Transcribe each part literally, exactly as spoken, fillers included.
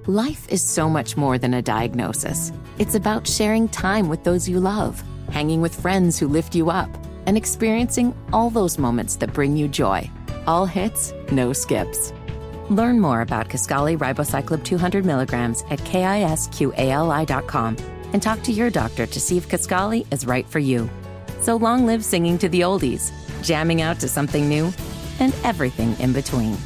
Life is so much more than a diagnosis. It's about sharing time with those you love, hanging with friends who lift you up, and experiencing all those moments that bring you joy. All hits, no skips. Learn more about Kisqali Ribociclib two hundred milligrams at kisqali dot com and talk to your doctor to see if Kisqali is right for you. So long live singing to the oldies, jamming out to something new, and everything in between.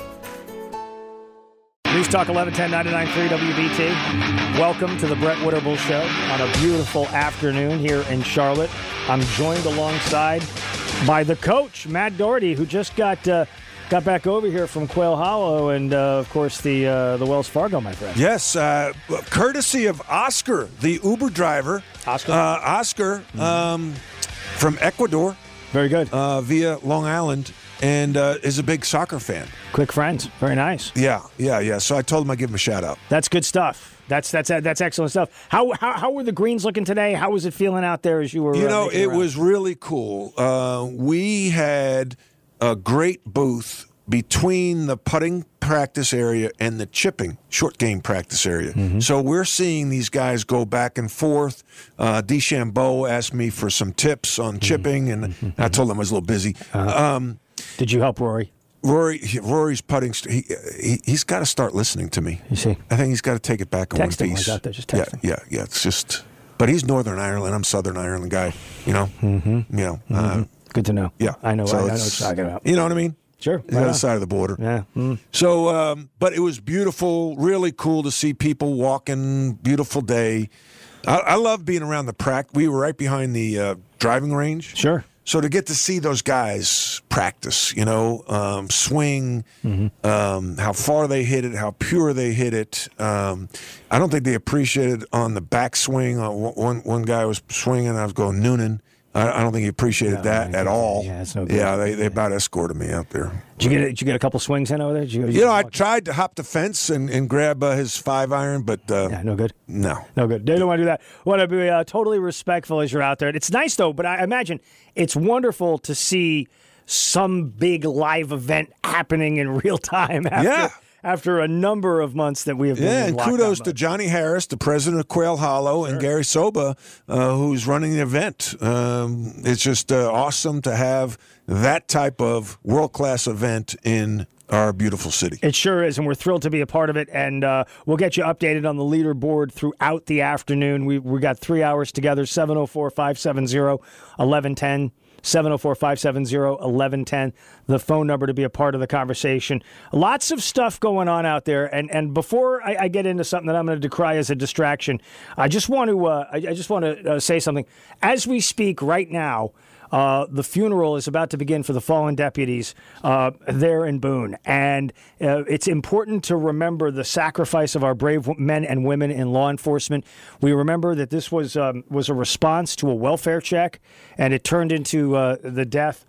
News Talk eleven ten ninety-nine point three W B T. Welcome to the Brett Winterble Show on a beautiful afternoon here in Charlotte. I'm joined alongside by the coach, Matt Doherty, who just got uh, got back over here from Quail Hollow and, uh, of course, the uh, the Wells Fargo, my friend. Yes, uh, courtesy of Oscar, the Uber driver. Oscar? Uh, Oscar mm-hmm. um, from Ecuador. Very good. Uh, via Long Island. And uh, is a big soccer fan. Quick friends. Very nice. Yeah, yeah, yeah. So I told him I'd give him a shout out. That's good stuff. That's that's that's excellent stuff. How how how were the greens looking today? How was it feeling out there as you were? You know, uh, it around? was really cool. Uh, we had a great booth between the putting practice area and the chipping short game practice area. Mm-hmm. So we're seeing these guys go back and forth. Uh, DeChambeau asked me for some tips on chipping, mm-hmm. and mm-hmm. I told him I was a little busy. Uh-huh. Um, Did you help Rory? Rory, Rory's putting. He, he he's got to start listening to me. You see, I think he's got to take it back on text one him piece. like that. Just text yeah, him. yeah, yeah. It's just, but he's Northern Ireland. I'm Southern Ireland guy. You know, mm-hmm. you know. Mm-hmm. Uh, Good to know. Yeah, I know. So I, I know what you're talking about. You know what I mean? Sure. The other side of the border. Yeah. Mm. So, um, but it was beautiful. Really cool to see people walking. Beautiful day. I, I love being around the practice. We were right behind the uh, driving range. Sure. So to get to see those guys practice, you know, um, swing, mm-hmm. um, how far they hit it, how pure they hit it. Um, I don't think they appreciated on the backswing. Uh, one one guy was swinging, I was going Noonan. I, I don't think he appreciated no, that at all. Yeah, it's no good. Yeah, they, they about escorted me out there. Did you get did you get a couple swings in over there? Did you, did you you know, I tried to hop the fence and, and grab uh, his five iron, but uh, yeah, no good. No, no good. They don't want to do that. Want to be uh, totally respectful as you're out there. It's nice though, but I imagine it's wonderful to see some big live event happening in real time. After, yeah. After a number of months that we have been yeah, in and kudos mode. to Johnny Harris, the president of Quail Hollow, sure. and Gary Soba, uh, who's running the event. Um, it's just uh, awesome to have that type of world-class event in our beautiful city. It sure is, and we're thrilled to be a part of it, and uh, we'll get you updated on the leaderboard throughout the afternoon. We we got three hours together, seven oh four, five seven oh, eleven ten. seven oh four, five seven oh, eleven ten, the phone number to be a part of the conversation. Lots of stuff going on out there, and and before I, I get into something that I'm going to decry as a distraction, I just want to uh, I, I just want to uh, say something. As we speak right now, Uh, the funeral is about to begin for the fallen deputies uh, there in Boone. And uh, it's important to remember the sacrifice of our brave men and women in law enforcement. We remember that this was um, was a response to a welfare check, and it turned into uh, the death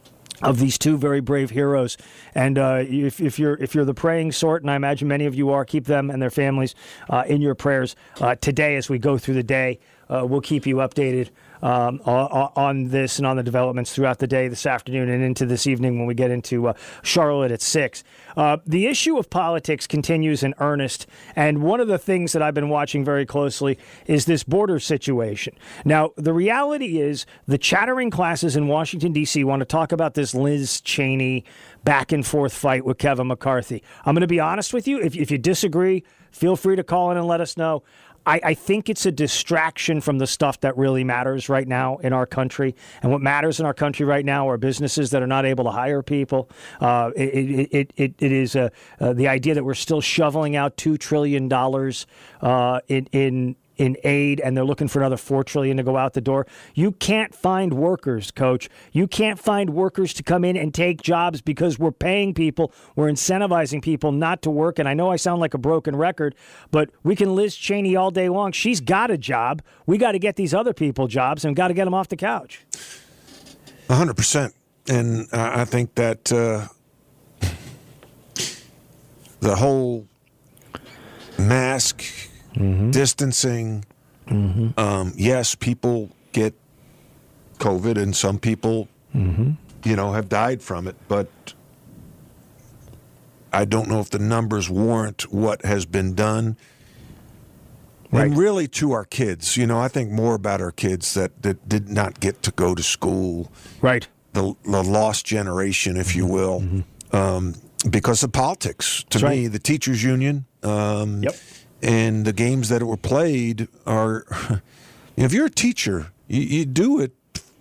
of these two very brave heroes. And uh, if, if you're if you're the praying sort, and I imagine many of you are, keep them and their families uh, in your prayers uh, today as we go through the day. Uh, we'll keep you updated um, on, on this and on the developments throughout the day, this afternoon, and into this evening when we get into uh, Charlotte at six. Uh, the issue of politics continues in earnest, and one of the things that I've been watching very closely is this border situation. Now, the reality is the chattering classes in Washington, D C want to talk about this Liz Cheney back-and-forth fight with Kevin McCarthy. I'm going to be honest with you. If, if you disagree, feel free to call in and let us know. I, I think it's a distraction from the stuff that really matters right now in our country. And what matters in our country right now are businesses that are not able to hire people. Uh, it, it, it, it is uh, uh, the idea that we're still shoveling out two trillion dollars uh, in, in in aid, and they're looking for another four trillion dollars to go out the door. You can't find workers, Coach. You can't find workers to come in and take jobs because we're paying people, we're incentivizing people not to work. And I know I sound like a broken record, but we can Liz Cheney all day long. She's got a job. We got to get these other people jobs and got to get them off the couch. one hundred percent. And uh, I think that uh, the whole mask, mm-hmm. distancing, mm-hmm. Um, yes, people get COVID and some people, mm-hmm. you know, have died from it. But I don't know if the numbers warrant what has been done. Right. And really to our kids. You know, I think more about our kids that, that did not get to go to school. Right. The, the lost generation, if you will, mm-hmm. um, because of politics. To That's me, right. the teachers' union um, yep. and the games that were played are, you know, if you're a teacher, you, you do it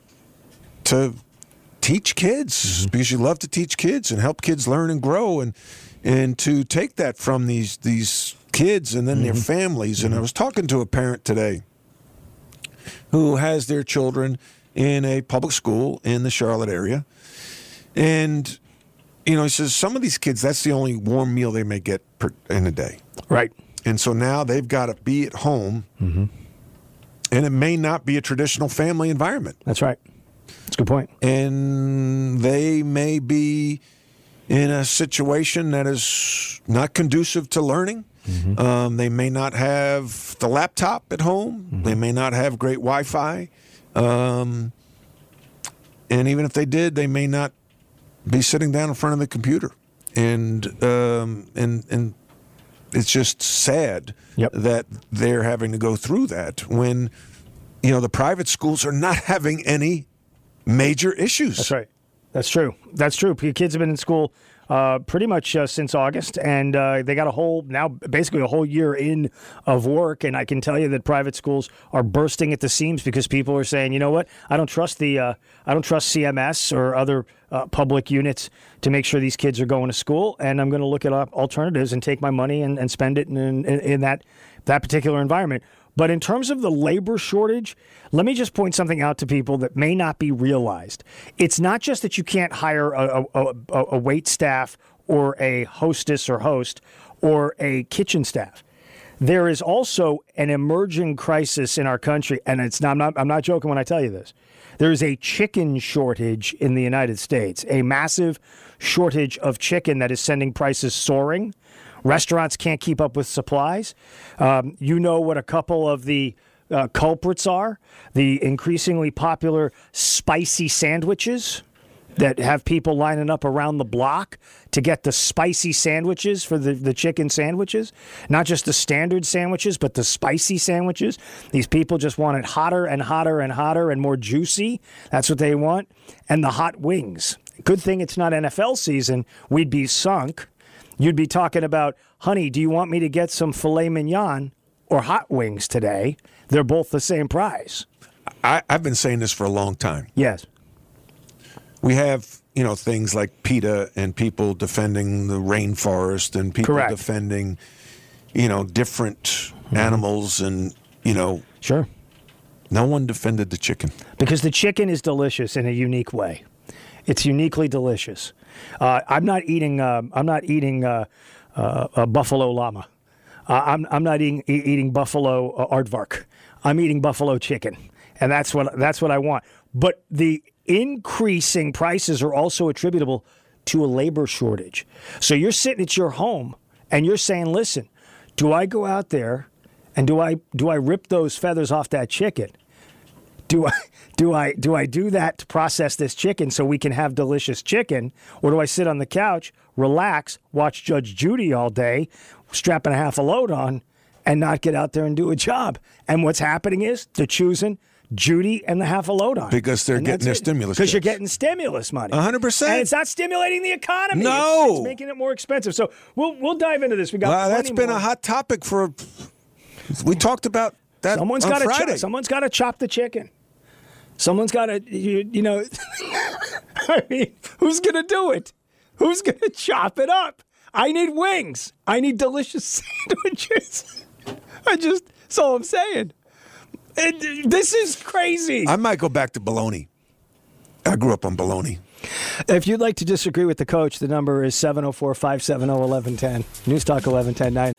to teach kids mm-hmm. because you love to teach kids and help kids learn and grow, and and to take that from these these kids and then mm-hmm. their families. Mm-hmm. And I was talking to a parent today who has their children in a public school in the Charlotte area. And, you know, he says some of these kids, that's the only warm meal they may get per, in a day. Right. And so now they've got to be at home, mm-hmm. and it may not be a traditional family environment. That's right. That's a good point. And they may be in a situation that is not conducive to learning. Mm-hmm. Um, they may not have the laptop at home. Mm-hmm. They may not have great Wi-Fi. Um, and even if they did, they may not be sitting down in front of the computer. And um, and and it's just sad yep. that they're having to go through that when, you know, the private schools are not having any major issues. That's right. That's true. That's true. Kids have been in school uh, pretty much uh, since August, and uh, they got a whole, now basically a whole year in of work, and I can tell you that private schools are bursting at the seams because people are saying, you know what, I don't trust the, uh, I don't trust C M S or other uh, public units to make sure these kids are going to school, and I'm going to look at alternatives and take my money and, and spend it in, in, in that that particular environment. But in terms of the labor shortage, let me just point something out to people that may not be realized. It's not just that you can't hire a, a, a, a wait staff or a hostess or host or a kitchen staff. There is also an emerging crisis in our country, and it's not, I'm not, I'm not joking when I tell you this. There is a chicken shortage in the United States, a massive shortage of chicken that is sending prices soaring. Restaurants can't keep up with supplies. Um, you know what a couple of the uh, culprits are. The increasingly popular spicy sandwiches that have people lining up around the block to get the spicy sandwiches for the, the chicken sandwiches. Not just the standard sandwiches, but the spicy sandwiches. These people just want it hotter and hotter and hotter and more juicy. That's what they want. And the hot wings. Good thing it's not N F L season. We'd be sunk. You'd be talking about, honey, do you want me to get some filet mignon or hot wings today? They're both the same price. I, I've been saying this for a long time. Yes. We have, you know, things like PETA and people defending the rainforest and people Correct. defending, you know, different mm-hmm. animals and, you know. Sure. No one defended the chicken. Because the chicken is delicious in a unique way. It's uniquely delicious. Uh, I'm not eating. Uh, I'm not eating uh, uh, a buffalo llama. Uh, I'm. I'm not eating e- eating buffalo uh, aardvark. I'm eating buffalo chicken, and that's what that's what I want. But the increasing prices are also attributable to a labor shortage. So you're sitting at your home and you're saying, "Listen, do I go out there and do I do I rip those feathers off that chicken? Do I do I do I do that to process this chicken so we can have delicious chicken, or do I sit on the couch, relax, watch Judge Judy all day, strapping a half a load on, and not get out there and do a job?" And what's happening is they're choosing Judy and the half a load on because they're and getting their it. stimulus. Because you're getting stimulus money. A hundred percent. And it's not stimulating the economy. No, it's, it's making it more expensive. So we'll we'll dive into this. We got. Well, that's been more. a hot topic for. We talked about that. Someone's on got to Friday. chop, someone's got to chop the chicken. Someone's got to, you, you know, I mean, who's going to do it? Who's going to chop it up? I need wings. I need delicious sandwiches. I just, that's all I'm saying. And this is crazy. I might go back to bologna. I grew up on bologna. If you'd like to disagree with the coach, the number is seven oh four, five seven oh, one one one zero. News Talk eleven ten nine.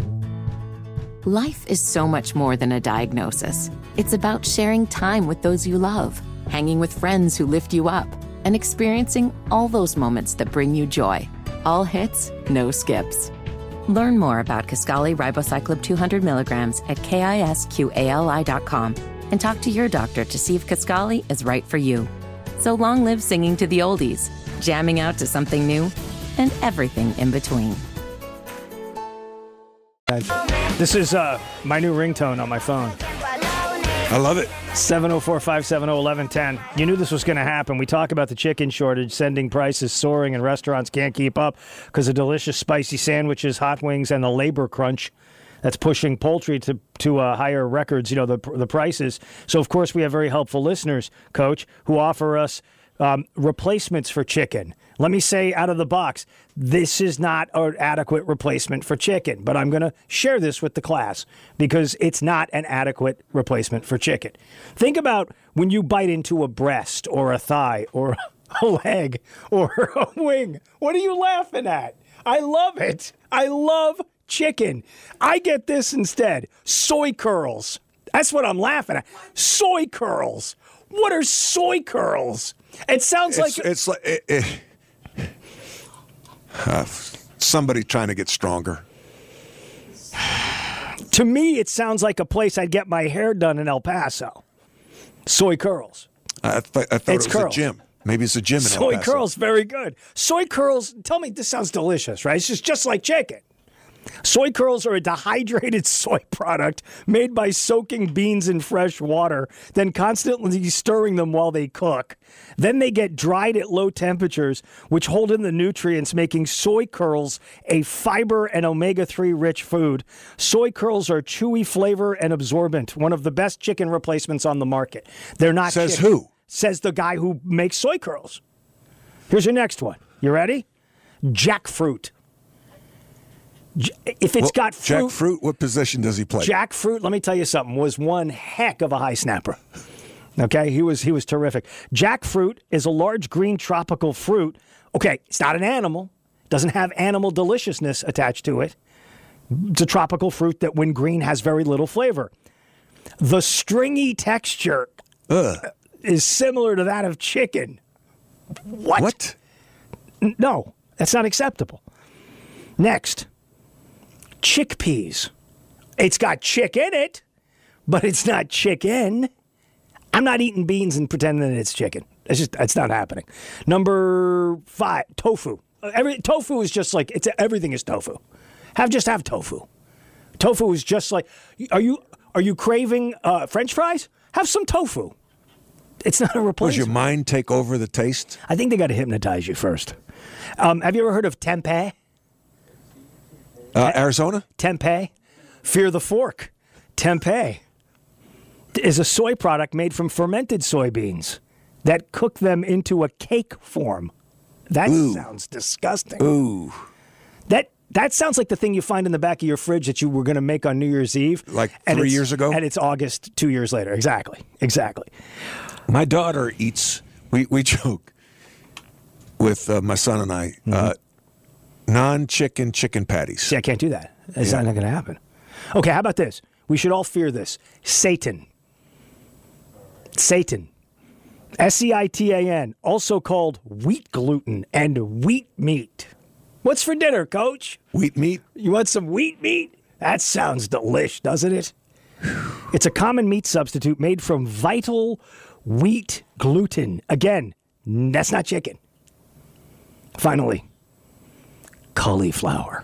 Life is so much more than a diagnosis. It's about sharing time with those you love, hanging with friends who lift you up, and experiencing all those moments that bring you joy. All hits, no skips. Learn more about Kisqali Ribociclib two hundred milligrams at kisqali dot com and talk to your doctor to see if Kisqali is right for you. So long live singing to the oldies, jamming out to something new, and everything in between. This is uh, my new ringtone on my phone. I love it. seven oh four, five seven oh, one one one zero. You knew this was going to happen. We talk about the chicken shortage, sending prices soaring, and restaurants can't keep up because of delicious spicy sandwiches, hot wings, and the labor crunch that's pushing poultry to to uh, higher records, you know, the the prices. So, of course, we have very helpful listeners, Coach, who offer us um, replacements for chicken. Let me say out of the box, this is not an adequate replacement for chicken, but I'm going to share this with the class because it's not an adequate replacement for chicken. Think about when you bite into a breast or a thigh or a leg or a wing. What are you laughing at? I love it. I love chicken. I get this instead. Soy curls. That's what I'm laughing at. Soy curls. What are soy curls? It sounds It's, like... it's like it, it, uh, somebody trying to get stronger. To me, it sounds like a place I'd get my hair done in El Paso. Soy curls. I, th- I thought It's it was curls. a gym. Maybe it's a gym in El Soy Paso. curls, very good. Soy curls, tell me, this sounds delicious, right? It's just, just like chicken. Soy curls are a dehydrated soy product made by soaking beans in fresh water, then constantly stirring them while they cook. Then they get dried at low temperatures, which hold in the nutrients, making soy curls a fiber and omega three rich food. Soy curls are chewy flavor and absorbent, one of the best chicken replacements on the market. They're not Says chicken. who? Says the guy who makes soy curls. Here's your next one. You ready? Jackfruit. J- If it's Well, got fruit, Jackfruit, what position does he play? Jackfruit, let me tell you something, was one heck of a high snapper. Okay, he was he was terrific. Jackfruit is a large green tropical fruit. Okay, it's not an animal. Doesn't have animal deliciousness attached to it. It's a tropical fruit that when green has very little flavor. The stringy texture Ugh. is similar to that of chicken. What? What? N- No, that's not acceptable. Next, chickpeas. It's got chick in it, but it's not chicken. I'm not eating beans and pretending that it's chicken. It's just, it's not happening. Number five, tofu. Every tofu is just like, it's everything is tofu. Have just have tofu. Tofu is just like, are you are you craving uh, French fries? Have some tofu. It's not a Does replacement. your mind take over the taste? I think they got to hypnotize you first. Um, have you ever heard of tempeh? Uh, Arizona? Tempeh. Fear the fork. Tempeh is a soy product made from fermented soybeans that cook them into a cake form. That Ooh. sounds disgusting. Ooh. That that sounds like the thing you find in the back of your fridge that you were going to make on New Year's Eve. Like and three it's- years ago? And it's August two years later. Exactly. Exactly. My daughter eats, we, we joke with uh, my son and I, Mm-hmm. uh, non-chicken chicken patties. See, I can't do that. It's Yeah. not going to happen. Okay, how about this? We should all fear this. Seitan. Seitan. S E I T A N, also called wheat gluten and wheat meat. What's for dinner, Coach? Wheat meat? You want some wheat meat? That sounds delish, doesn't it? It's a common meat substitute made from vital wheat gluten. Again, that's not chicken. Finally, cauliflower.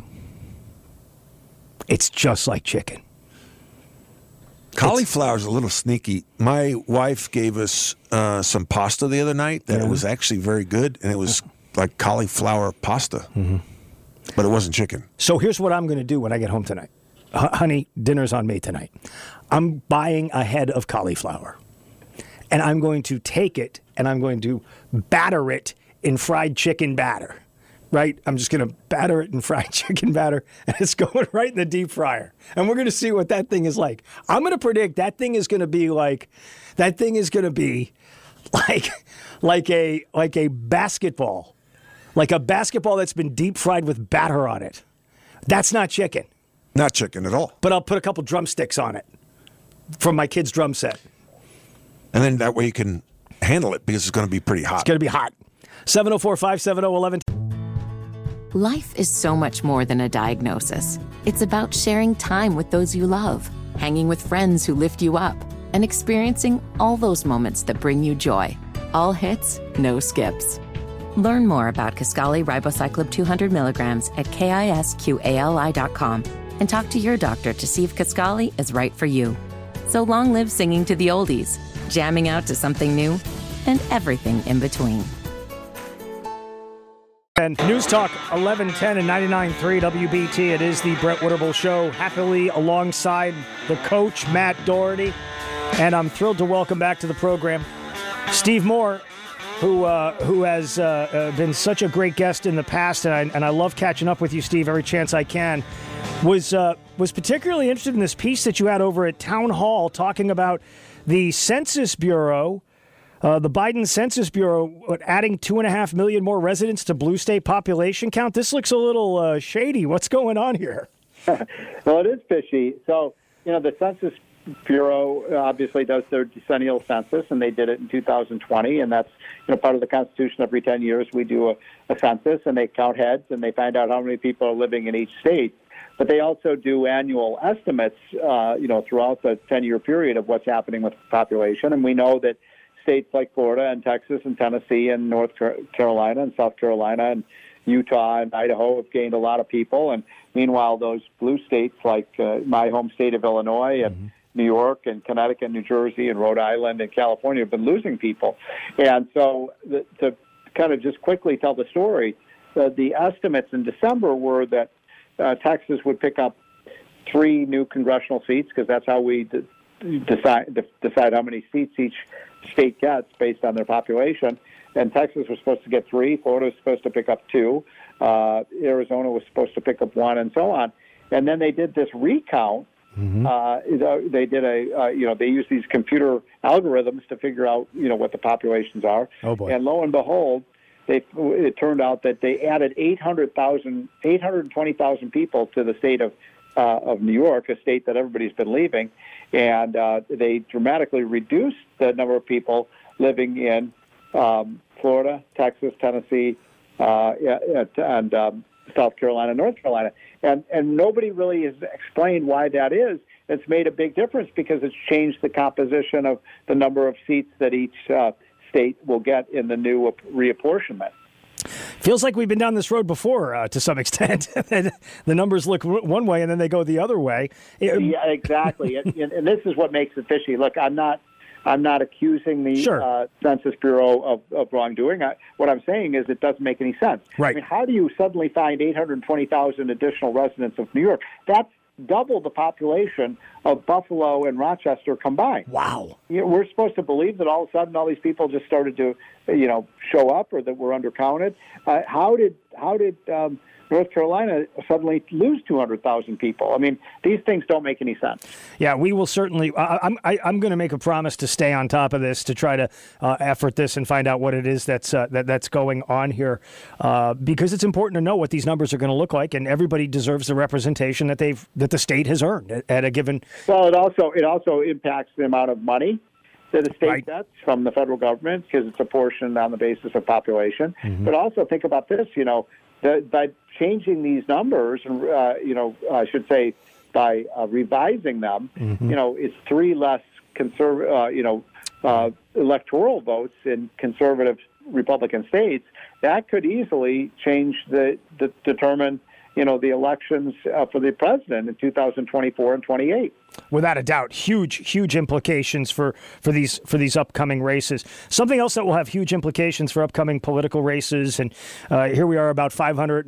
It's just like chicken. Cauliflower's a little sneaky. My wife gave us uh, some pasta the other night that Yeah. it was actually very good, and it was like cauliflower pasta, Mm-hmm. but it wasn't chicken. So here's what I'm going to do when I get home tonight. H- honey, dinner's on me tonight. I'm buying a head of cauliflower, and I'm going to take it and I'm going to batter it in fried chicken batter. Right? I'm just going to batter it in fried chicken batter, and it's going right in the deep fryer. And we're going to see what that thing is like. I'm going to predict that thing is going to be like, that thing is going to be like, like a like a basketball, like a basketball that's been deep fried with batter on it. That's not chicken. Not chicken at all. But I'll put a couple drumsticks on it from my kid's drum set. And then that way you can handle it because it's going to be pretty hot. It's going to be hot. seven oh four, five seven oh, one one. Life is so much more than a diagnosis. It's about sharing time with those you love, hanging with friends who lift you up, and experiencing all those moments that bring you joy. All hits, no skips. Learn more about Kisqali Ribociclib two hundred milligrams at kisqali dot com and talk to your doctor to see if Kisqali is right for you. So long live singing to the oldies, jamming out to something new, and everything in between. And News Talk eleven ten and ninety-nine point three W B T. It is the Brett Winterble Show, happily alongside the coach, Matt Doherty. And I'm thrilled to welcome back to the program Steve Moore, who uh, who has uh, uh, been such a great guest in the past, and I, and I love catching up with you, Steve, every chance I can. Was uh, was particularly interested in this piece that you had over at Town Hall talking about the Census Bureau, uh, the Biden Census Bureau adding two and a half million more residents to blue state population count. This looks a little uh, shady. What's going on here? Well, it is fishy. So, you know, the Census Bureau obviously does their decennial census, and they did it in two thousand twenty, and that's, you know, part of the Constitution. Every ten years we do a, a census, and they count heads, and they find out how many people are living in each state. But they also do annual estimates, uh, you know, throughout the ten-year period of what's happening with the population. And we know that states like Florida and Texas and Tennessee and North Carolina and South Carolina and Utah and Idaho have gained a lot of people. And meanwhile, those blue states like uh, my home state of Illinois and mm-hmm. New York and Connecticut, New Jersey, and Rhode Island and California have been losing people. And so the, to kind of just quickly tell the story, uh, the estimates in December were that uh, Texas would pick up three new congressional seats, because that's how we de- decide de- decide how many seats each state gets based on their population. And Texas was supposed to get three, Florida was supposed to pick up two, uh, Arizona was supposed to pick up one, and so on. And then they did this recount. Mm-hmm. Uh, they did a, uh, you know, they used these computer algorithms to figure out, you know, what the populations are. Oh boy. And lo and behold, they, it turned out that they added eight hundred thousand, eight hundred twenty thousand people to the state of uh, of New York, a state that everybody's been leaving, and uh, they dramatically reduced the number of people living in um, Florida, Texas, Tennessee, uh, and um, South Carolina, North Carolina. And and nobody really has explained why that is. It's made a big difference because it's changed the composition of the number of seats that each uh, state will get in the new reapportionment. Feels like we've been down this road before uh, to some extent. The numbers look one way and then they go the other way. Yeah, exactly. and, and this is what makes it fishy. Look, I'm not I'm not accusing the sure. uh, Census Bureau of, of wrongdoing. I, what I'm saying is it doesn't make any sense. Right. I mean, how do you suddenly find eight hundred twenty thousand additional residents of New York? That's double the population of Buffalo and Rochester combined. Wow. You know, we're supposed to believe that all of a sudden all these people just started to, you know, show up, or that we're undercounted. Uh, how did how did um, North Carolina suddenly lose two hundred thousand people? I mean, these things don't make any sense. Yeah, we will certainly. I, I'm I, I'm going to make a promise to stay on top of this, to try to uh, effort this and find out what it is that's uh, that that's going on here, uh, because it's important to know what these numbers are going to look like, and everybody deserves the representation that they've that the state has earned at, at a given. Well, it also it also impacts the amount of money that the state right. gets from the federal government, because it's apportioned on the basis of population. Mm-hmm. But also think about this, you know. The, by changing these numbers, uh, you know, I should say by uh, revising them, mm-hmm. you know, it's three less conserv- uh, you know, uh, electoral votes in conservative Republican states. That could easily change the, the determine, you know, the elections uh, for the president in two thousand twenty-four and twenty-eight. Without a doubt, huge, huge implications for, for these for these upcoming races. Something else that will have huge implications for upcoming political races, and uh, here we are about five hundred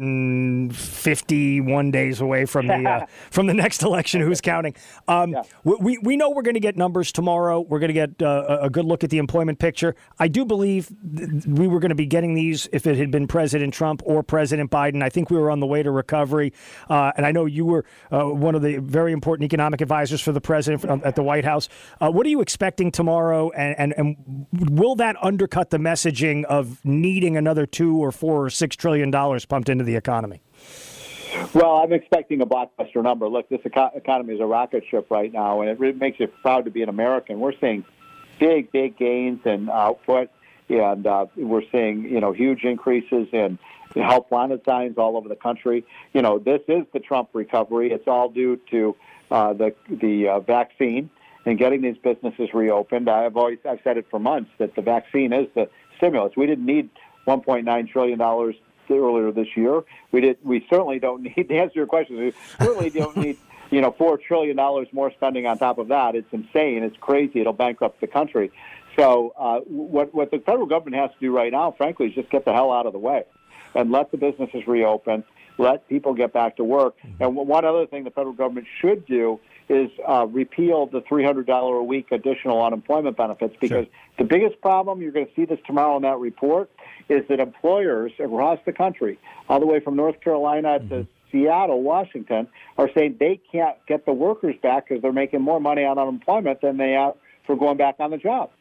fifty-one days away from the uh, from the next election. Who's counting? Um, yeah. We we know we're going to get numbers tomorrow. We're going to get uh, a good look at the employment picture. I do believe th- we were going to be getting these if it had been President Trump or President Biden. I think we were on the way to recovery, uh, and I know you were uh, one of the very important economic advisors for the president at the White House. Uh, what are you expecting tomorrow, and, and, and will that undercut the messaging of needing another two or four or six trillion dollars pumped into the economy? Well, I'm expecting a blockbuster number. Look, this eco- economy is a rocket ship right now, and it really makes it proud to be an American. We're seeing big, big gains in output, and uh, we're seeing, you know, huge increases in health wanted signs all over the country. You know, this is the Trump recovery. It's all due to Uh, the the uh, vaccine and getting these businesses reopened. I've always I've said it for months that the vaccine is the stimulus. We didn't need one point nine trillion dollars earlier this year. We did. We certainly don't need. To answer your question, we certainly don't need you know, four trillion dollars more spending on top of that. It's insane. It's crazy. It'll bankrupt the country. So uh, what, what the federal government has to do right now, frankly, is just get the hell out of the way and let the businesses reopen, let people get back to work. Mm-hmm. And one other thing the federal government should do is uh, repeal the three hundred dollars a week additional unemployment benefits, because sure. the biggest problem, you're going to see this tomorrow in that report, is that employers across the country, all the way from North Carolina mm-hmm. to Seattle, Washington, are saying they can't get the workers back because they're making more money on unemployment than they are for going back on the job.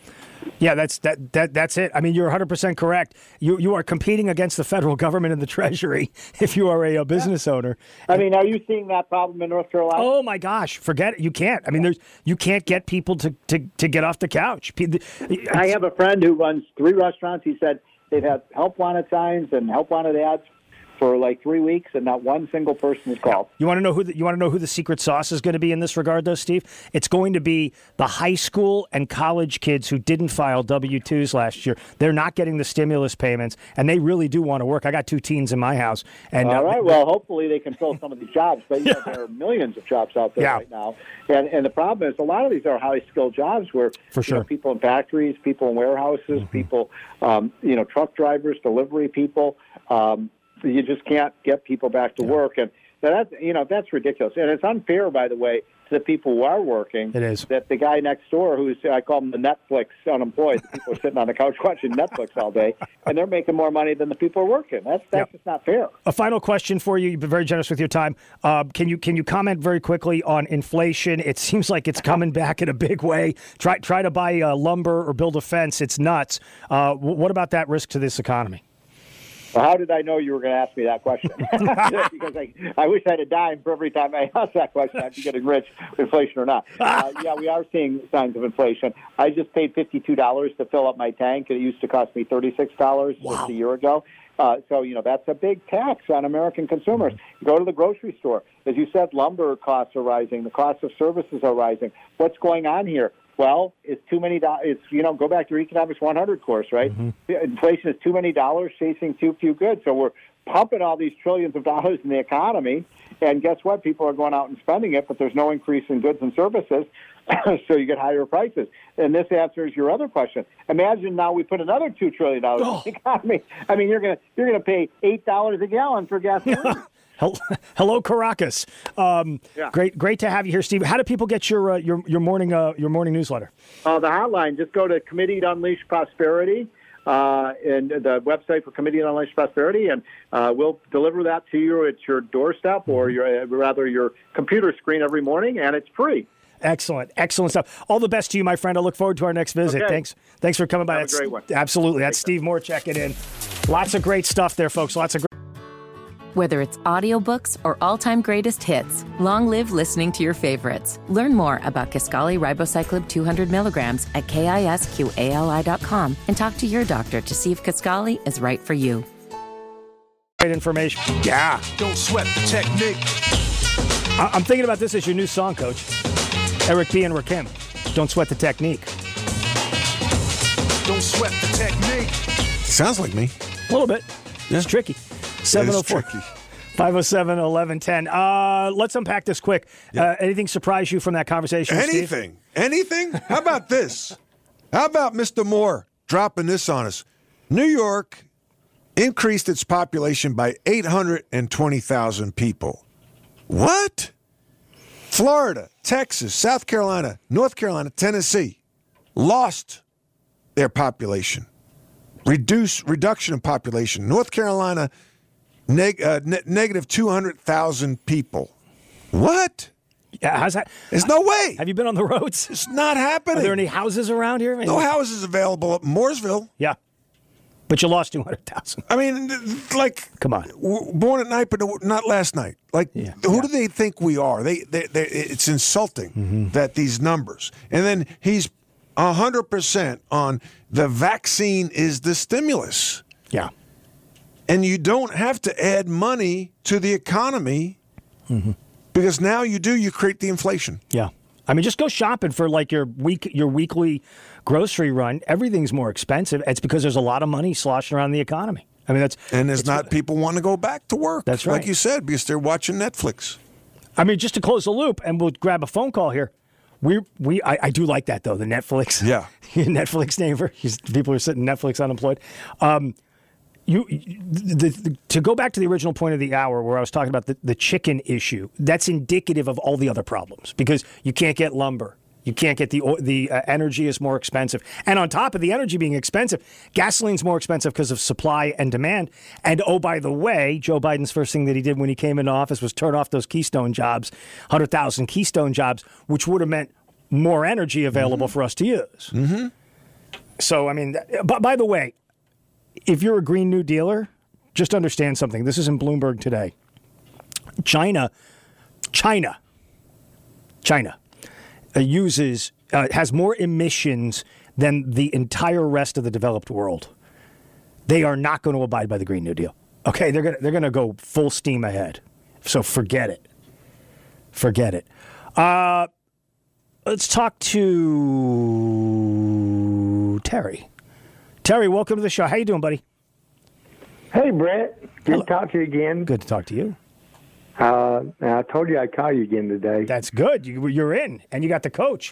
Yeah, that's that, that that's it. I mean, you're one hundred percent correct. You you are competing against the federal government and the Treasury if you are a, a business yeah. owner. I mean, are you seeing that problem in North Carolina? Oh my gosh, forget it. You can't. I mean, there's you can't get people to, to, to get off the couch. I have a friend who runs three restaurants. He said they've had help wanted signs and help wanted ads for like three weeks, and not one single person is called. You want to know who the, you want to know who the secret sauce is going to be in this regard, though, Steve? It's going to be the high school and college kids who didn't file W two's last year. They're not getting the stimulus payments, and they really do want to work. I got two teens in my house. And all uh, right, well, hopefully they can fill some of these jobs. But you know, there are millions of jobs out there yeah. right now, and and the problem is a lot of these are high skilled jobs where for sure you know, people in factories, people in warehouses, mm-hmm. people, um, you know, truck drivers, delivery people. Um, You just can't get people back to yeah. work, and that's you know that's ridiculous, and it's unfair, by the way, to the people who are working. It is that the guy next door, who's I call him the Netflix unemployed. The people are sitting on the couch watching Netflix all day, and they're making more money than the people who are working. That's that's yep. just not fair. A final question for you. You've been very generous with your time. Uh, can you can you comment very quickly on inflation? It seems like it's coming back in a big way. Try try to buy uh, lumber or build a fence. It's nuts. Uh, what about that risk to this economy? Well, how did I know you were going to ask me that question? Because I, I wish I had a dime for every time I asked that question. I'd be getting rich, inflation or not. Uh, yeah, we are seeing signs of inflation. I just paid fifty-two dollars to fill up my tank. It used to cost me thirty-six dollars wow. just a year ago. Uh, so, you know, that's a big tax on American consumers. Mm-hmm. Go to the grocery store. As you said, lumber costs are rising. The cost of services are rising. What's going on here? Well, it's too many dollars. It's, you know, go back to your Economics one hundred course, right? Mm-hmm. Inflation is too many dollars chasing too few goods. So we're pumping all these trillions of dollars in the economy, and guess what? People are going out and spending it, but there's no increase in goods and services, so you get higher prices. And this answers your other question. Imagine now we put another two trillion dollars oh. in the economy. I mean, you're going to you're going to pay eight dollars a gallon for gasoline. Hello, Caracas. Um, yeah. Great, great to have you here, Steve. How do people get your uh, your your morning uh, your morning newsletter? Uh, the hotline. Just go to Committee to Unleash Prosperity uh, and the website for Committee to Unleash Prosperity, and uh, we'll deliver that to you at your doorstep or your uh, rather your computer screen every morning, and it's free. Excellent, excellent stuff. All the best to you, my friend. I look forward to our next visit. Okay. Thanks, thanks for coming by. Have That's, a great one. Absolutely, that's Steve Moore checking in. Lots of great stuff there, folks. Lots of great. Whether it's audiobooks or all-time greatest hits, long live listening to your favorites. Learn more about Kisqali Ribociclib two hundred milligrams at kisqali dot com and talk to your doctor to see if Kisqali is right for you. Great information. Yeah. Don't sweat the technique. I- I'm thinking about this as your new song, Coach. Eric B. and Rakim. Don't sweat the technique. Don't sweat the technique. Sounds like me. A little bit. Yeah. It's tricky. seven oh four, five oh seven, eleven ten. Uh, let's unpack this quick. Yeah. Uh, anything surprise you from that conversation, Anything. Steve? Anything? How about this? How about Mister Moore dropping this on us? New York increased its population by eight hundred twenty thousand people. What? Florida, Texas, South Carolina, North Carolina, Tennessee lost their population. Reduce reduction of population. North Carolina, neg, uh, ne- negative two hundred thousand people. What? Yeah, how's that? There's no way. Have you been on the roads? It's not happening. Are there any houses around here? No houses available at Mooresville. Yeah. But you lost two hundred thousand. I mean, like, come on. W- born at night, but not last night. Like, yeah. who yeah. do they think we are? They, they, they it's insulting mm-hmm. that these numbers. And then he's one hundred percent on the vaccine is the stimulus. Yeah. And you don't have to add money to the economy mm-hmm. because now you do, you create the inflation. Yeah. I mean, just go shopping for like your week, your weekly grocery run. Everything's more expensive. It's because there's a lot of money sloshing around the economy. I mean, that's and there's not people want to go back to work. That's right. Like you said, because they're watching Netflix. I mean, just to close the loop, and we'll grab a phone call here. We we I, I do like that though. The Netflix, Yeah. Netflix neighbor. People are sitting Netflix unemployed. Um, you the, the, to go back to the original point of the hour where I was talking about the, the chicken issue. That's indicative of all the other problems because you can't get lumber. You can't get the the uh, energy is more expensive, and on top of the energy being expensive, gasoline's more expensive because of supply and demand. And oh, by the way, Joe Biden's first thing that he did when he came into office was turn off those Keystone jobs, one hundred thousand Keystone jobs, which would have meant more energy available mm-hmm. for us to use. Mm-hmm. So, I mean, but by the way, if you're a Green New Dealer, just understand something. This is in Bloomberg today. China, China, China. Uh, uses uh, has more emissions than the entire rest of the developed world. They are not going to abide by the Green New Deal. Okay, they're going they're going to go full steam ahead. So forget it. Forget it. Uh, let's talk to Terry. Terry, welcome to the show. How you doing, buddy? Hey, Brett. Good Hello. to talk to you again. Good to talk to you. Uh, I told you I'd call you again today. That's good. You, you're in, and you got the coach.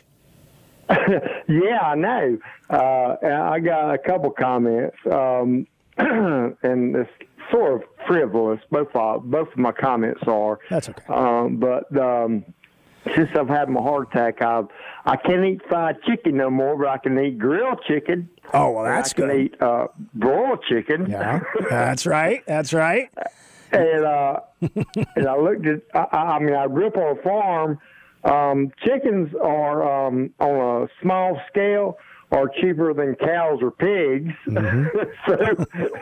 Yeah, I know. Uh, I got a couple comments, um, and it's sort of frivolous. Both of, both of my comments are. That's okay. Um, but um, since I've had my heart attack, I've, I can't eat fried chicken no more, but I can eat grilled chicken. Oh, well, that's I can good. eat uh, broiled chicken. Yeah, that's right. That's right. And uh, and I looked at, I, I mean, I grew up on a farm. Um, chickens are um, on a small scale are cheaper than cows or pigs. Mm-hmm. So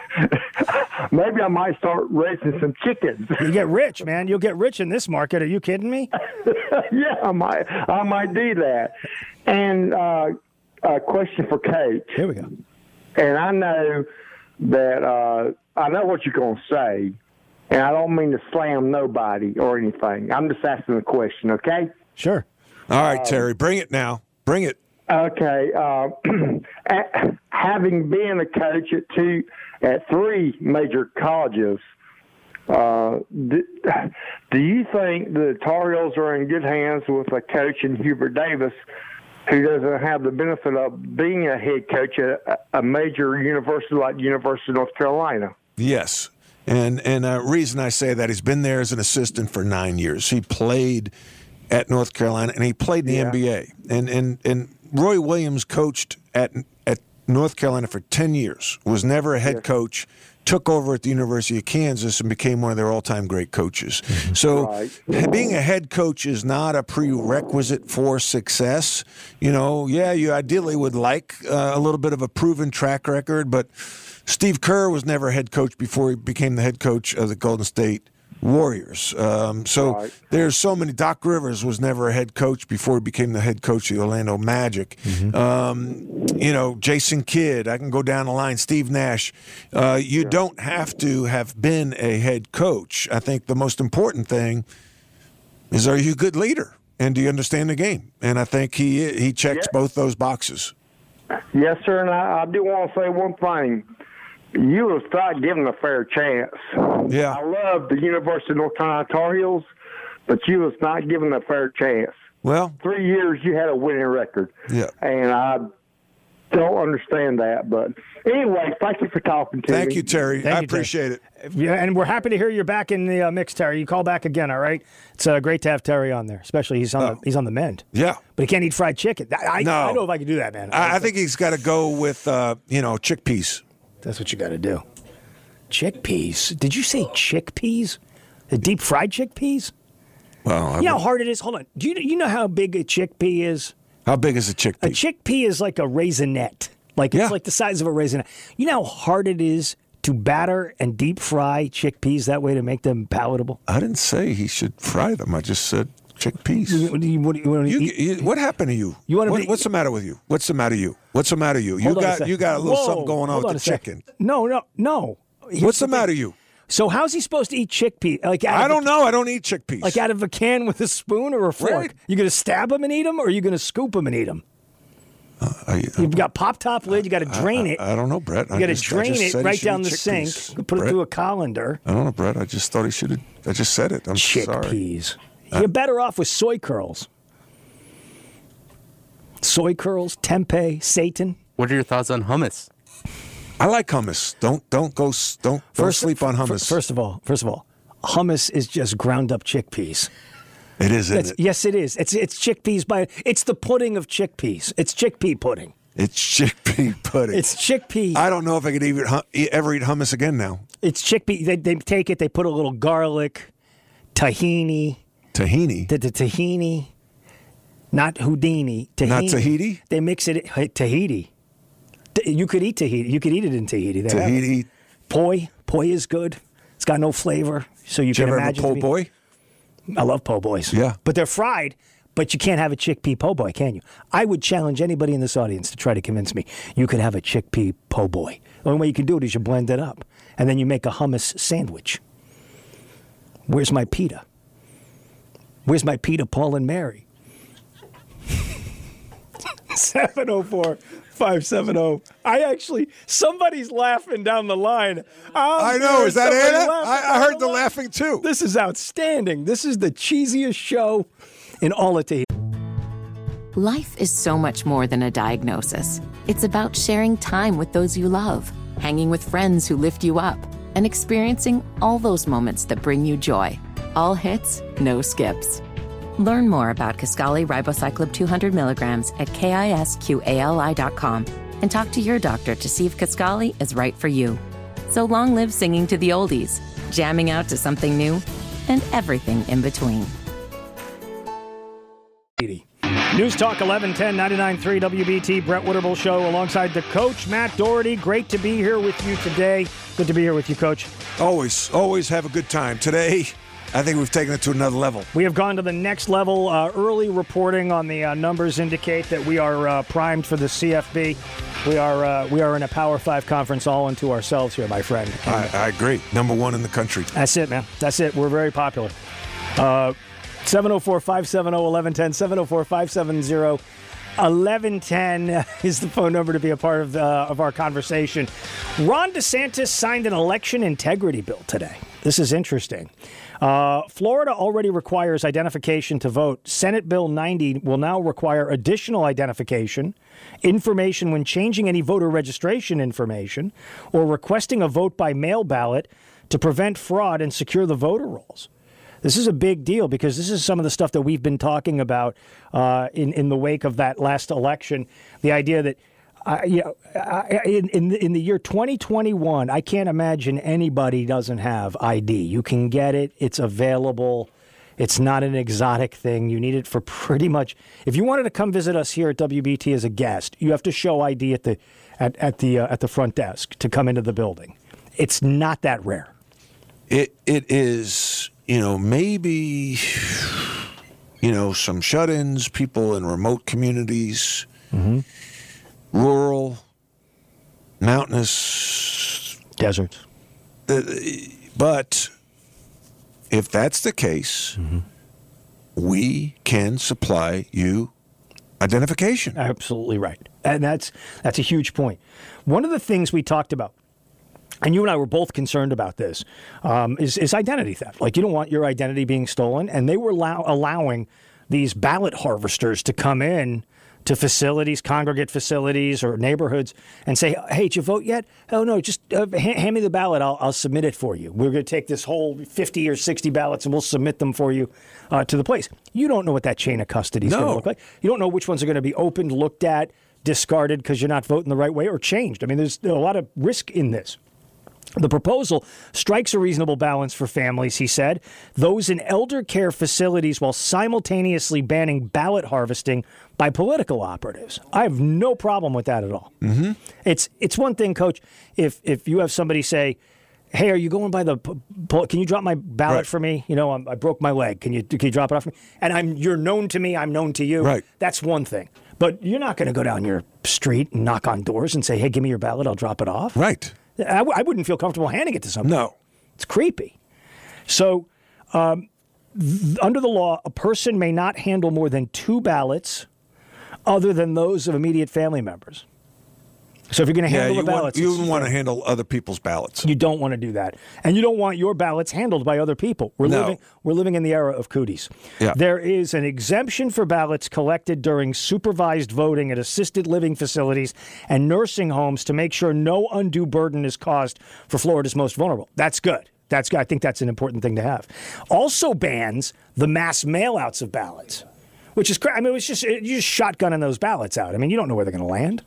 maybe I might start raising some chickens. You get rich, man. You'll get rich in this market. Are you kidding me? Yeah, I might. I might do that. And uh, a question for Coach. Here we go. And I know that uh, I know what you're going to say. And I don't mean to slam nobody or anything. I'm just asking a question, okay? Sure. All right, Terry, bring it now. Bring it. Okay. Uh, having been a coach at two, at three major colleges, uh, do, do you think the Tar Heels are in good hands with a coach in Hubert Davis who doesn't have the benefit of being a head coach at a major university like the University of North Carolina? Yes. And and a reason I say that, he's been there as an assistant for nine years. He played at North Carolina, and he played in the Yeah. N B A. And and and Roy Williams coached at at North Carolina for ten years, was never a head Yes. coach, took over at the University of Kansas and became one of their all-time great coaches. So Right. being a head coach is not a prerequisite for success. You know, yeah, you ideally would like uh, a little bit of a proven track record, but Steve Kerr was never a head coach before he became the head coach of the Golden State Warriors. Um, so Right. there's so many. Doc Rivers was never a head coach before he became the head coach of the Orlando Magic. Um, you know, Jason Kidd. I can go down the line. Steve Nash. Uh, you don't have to have been a head coach. I think the most important thing is, are you a good leader and do you understand the game? And I think he he checks Yeah. both those boxes. Yes, sir, and I, I do want to say one thing. You was not given a fair chance. Yeah. I love the University of North Carolina Tar Heels, but you was not given a fair chance. Well, Three years you had a winning record. Yeah. And I don't understand that. But anyway, thank you for talking to me. thank you, Terry. Thank I you, Terry. appreciate it. Yeah, and we're happy to hear you're back in the uh, mix, Terry. You call back again, all right? It's uh, great to have Terry on there, especially he's on Oh. the he's on the mend. Yeah. But he can't eat fried chicken. I, I, No. I know if I could do that, man. I, I think he's got to go with, uh, you know, chickpeas. That's what you got to do. Chickpeas. Did you say chickpeas? The deep fried chickpeas? Well, I You know how mean, hard it is? Hold on. Do you, you know how big a chickpea is? how big is a A chickpea? chickpea is like a raisinette. Like Yeah. it's like the size of a raisinette. You know how hard it is to batter and deep fry chickpeas that way to make them palatable? I didn't say he should fry them. I just said chickpeas. What do you, what do you, what do you You, eat? you, what happened to you? You wanna What- be- what's the matter with you? What's the matter with you? What's the matter with you? You Hold on a got second. you got a little Whoa, something going on hold with a the second. chicken. No, no, no. Here's What's the thing. matter with you? So how's he supposed to eat chickpea? Like out I of a- don't know. I don't eat chickpeas. Like out of a can with a spoon or a fork? Right. You gonna stab them and eat them, or are you gonna scoop them and eat them? I, You've got pop top lid. You got to drain it. I, I don't know, Brett. You got to drain it right down the sink. sink. Put it through a colander. I don't know, Brett. I just thought he should have. I just said it. I'm sorry. Chickpeas. You're better off with soy curls. Soy curls, tempeh, seitan. What are your thoughts on hummus? I like hummus. Don't don't go s- don't don't First, sleep on f- hummus. First of all, first of all, hummus is just ground up chickpeas. it is, isn't That's, it? yes, it is. It's it's chickpeas by it's the pudding of chickpeas. It's chickpea pudding. It's chickpea pudding. It's chickpea. I don't know if I could even hu- e- ever eat hummus again now. It's chickpea. They, they take it. They put a little garlic, tahini, Tahini. the, the tahini, not Houdini. Tahini. Not Tahiti? They mix it. Hey, Tahiti. T- You could eat Tahiti. You could eat it in Tahiti. They have it. Tahiti. Poi. Poi is good. It's got no flavor, so you Did you can ever have a imagine. po' to be- boy? I love po' boys. Yeah. But they're fried, but you can't have a chickpea po' boy, can you? I would challenge anybody in this audience to try to convince me you could have a chickpea po' boy. The only way you can do it is you blend it up, and then you make a hummus sandwich. Where's my pita? Where's my pita, Paul and Mary? seven oh four, five seven oh. I actually, somebody's laughing down the line. I'm I know. hearing Is that somebody Anna? laughing I, I down heard the line. laughing too. This is outstanding. This is the cheesiest show in all of Tahiti. Life is so much more than a diagnosis. It's about sharing time with those you love, hanging with friends who lift you up, and experiencing all those moments that bring you joy. All hits, no skips. Learn more about Kisqali Ribociclib two hundred milligrams at kisqali dot com and talk to your doctor to see if Kisqali is right for you. So long live singing to the oldies, jamming out to something new, and everything in between. News Talk eleven ten, ninety-nine point three W B T, Brett Witterbull Show alongside the coach, Matt Doherty. Great to be here with you today. Good to be here with you, Coach. Always, always have a good time. Today, I think we've taken it to another level. We have gone to the next level. Uh, early reporting on the uh, numbers indicate that we are uh, primed for the C F B. We are uh, we are in a Power Five conference all unto ourselves here, my friend. I, I agree. Number one in the country. That's it, man. That's it. We're very popular. Uh, seven oh four, five seven oh, eleven ten, seven oh four, five seven oh, eleven ten is the phone number to be a part of, uh, of our conversation. Ron DeSantis signed an election integrity bill today. This is interesting. Uh, Florida already requires identification to vote. Senate Bill ninety will now require additional identification, information when changing any voter registration information, or requesting a vote by mail ballot to prevent fraud and secure the voter rolls. This is a big deal because this is some of the stuff that we've been talking about uh, in, in the wake of that last election. The idea that, uh, you know, uh, in, in, in the year twenty twenty-one, I can't imagine anybody doesn't have I D. You can get it. It's available. It's not an exotic thing. You need it for pretty much. If you wanted to come visit us here at W B T as a guest, you have to show I D at the at, at the uh, at the front desk to come into the building. It's not that rare. It it is, you know, maybe, you know, some shut-ins, people in remote communities, Mm-hmm. rural, mountainous, Deserts. uh, but if that's the case, Mm-hmm. we can supply you identification. Absolutely right. And that's that's a huge point. One of the things we talked about, and you and I were both concerned about this, um, is, is identity theft. Like, you don't want your identity being stolen. And they were allow- allowing these ballot harvesters to come in to facilities, congregate facilities or neighborhoods and say, hey, did you vote yet? Oh, no, just uh, hand, hand me the ballot. I'll, I'll submit it for you. We're going to take this whole fifty or sixty ballots and we'll submit them for you uh, to the place. You don't know what that chain of custody is No. going to look like. You don't know which ones are going to be opened, looked at, discarded because you're not voting the right way, or changed. I mean, there's a lot of risk in this. The proposal strikes a reasonable balance for families, he said, those in elder care facilities while simultaneously banning ballot harvesting by political operatives. I have no problem with that at all. Mm-hmm. It's it's one thing, Coach, if if you have somebody say, hey, are you going by the, can you drop my ballot Right. for me? You know, I'm, I broke my leg. Can you can you drop it off for me? And I'm you're known to me. I'm known to you. Right. That's one thing. But you're not going to go down your street and knock on doors and say, hey, give me your ballot. I'll drop it off. Right. I, w- I wouldn't feel comfortable handing it to somebody. No. It's creepy. So, um, th- under the law, a person may not handle more than two ballots other than those of immediate family members. So if you're going to Yeah, handle you the want, ballots, you it's- wouldn't want to handle other people's ballots. You don't want to do that, and you don't want your ballots handled by other people. We're No. living we're living in the era of cooties. Yeah. There is an exemption for ballots collected during supervised voting at assisted living facilities and nursing homes to make sure no undue burden is caused for Florida's most vulnerable. That's good. That's I think that's an important thing to have. Also bans the mass mailouts of ballots, which is cra- I mean, it's just you're just shotgunning those ballots out. I mean, you don't know where they're going to land.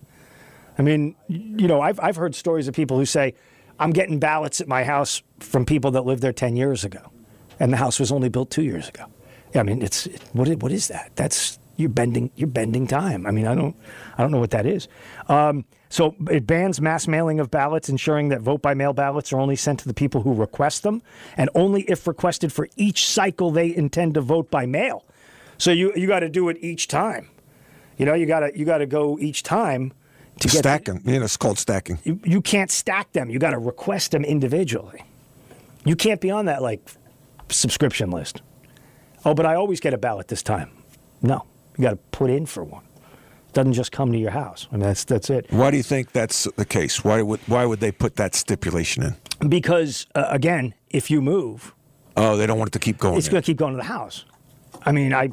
I mean, you know, I've I've heard stories of people who say, I'm getting ballots at my house from people that lived there ten years ago, and the house was only built two years ago. I mean, it's what is, what is that? That's you're bending you're bending time. I mean, I don't I don't know what that is. Um, so it bans mass mailing of ballots, ensuring that vote by mail ballots are only sent to the people who request them, and only if requested for each cycle they intend to vote by mail. So you you got to do it each time. You know, you got to you got to go each time. To get Stacking. You know, it's called stacking. You, you can't stack them. You got to request them individually. You can't be on that like subscription list. Oh, but I always get a ballot this time. No, you got to put in for one. It doesn't just come to your house. I mean, that's that's it. Why do you think that's the case? Why would why would they put that stipulation in? Because uh, again, if you move, Oh, they don't want it to keep going. it's there. going to keep going to the house. I mean, I.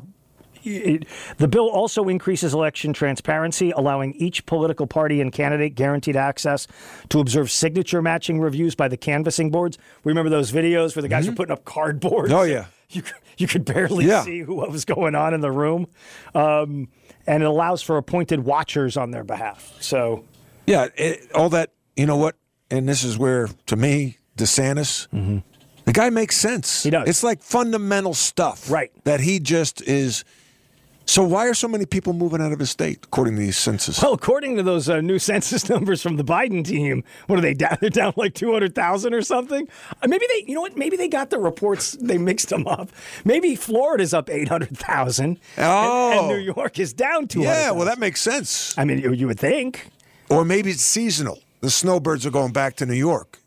It, the bill also increases election transparency, allowing each political party and candidate guaranteed access to observe signature matching reviews by the canvassing boards. Remember those videos where the guys were putting up cardboards? Oh, yeah. You, you could barely Yeah. see who what was going on in the room. Um, and it allows for appointed watchers on their behalf. So, Yeah, it, all that, you know what? And this is where, to me, DeSantis, the guy makes sense. He does. It's like fundamental stuff. Right. That he just is. So why are so many people moving out of his state, according to these census? well, according to those uh, new census numbers from the Biden team, what are they down? They're down like two hundred thousand or something. Uh, maybe they, you know what? Maybe they got the reports. They mixed them up. Maybe Florida's up eight hundred thousand. Oh. and, and New York is down two hundred thousand. yeah, well, that makes sense. I mean, you, you would think. Or maybe it's seasonal. The snowbirds are going back to New York.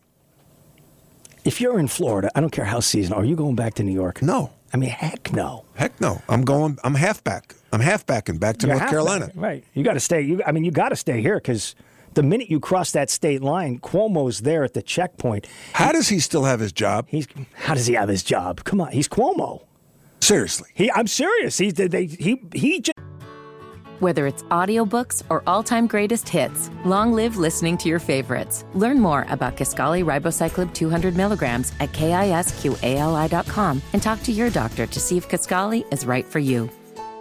If you're in Florida, I don't care how seasonal. Are you going back to New York? No. I mean, heck no. Heck no. I'm going, I'm half back. I'm half backing back to You're North half Carolina. back, right? You got to stay. You, I mean, you got to stay here because the minute you cross that state line, Cuomo's there at the checkpoint. How does he still have his job? He's how does he have his job? Come on, he's Cuomo. Seriously. He, I'm serious. He, they, he, he just. Whether it's audiobooks or all-time greatest hits, long live listening to your favorites. Learn more about Kisqali Ribociclib two hundred milligrams at kisqali dot com and talk to your doctor to see if Kisqali is right for you.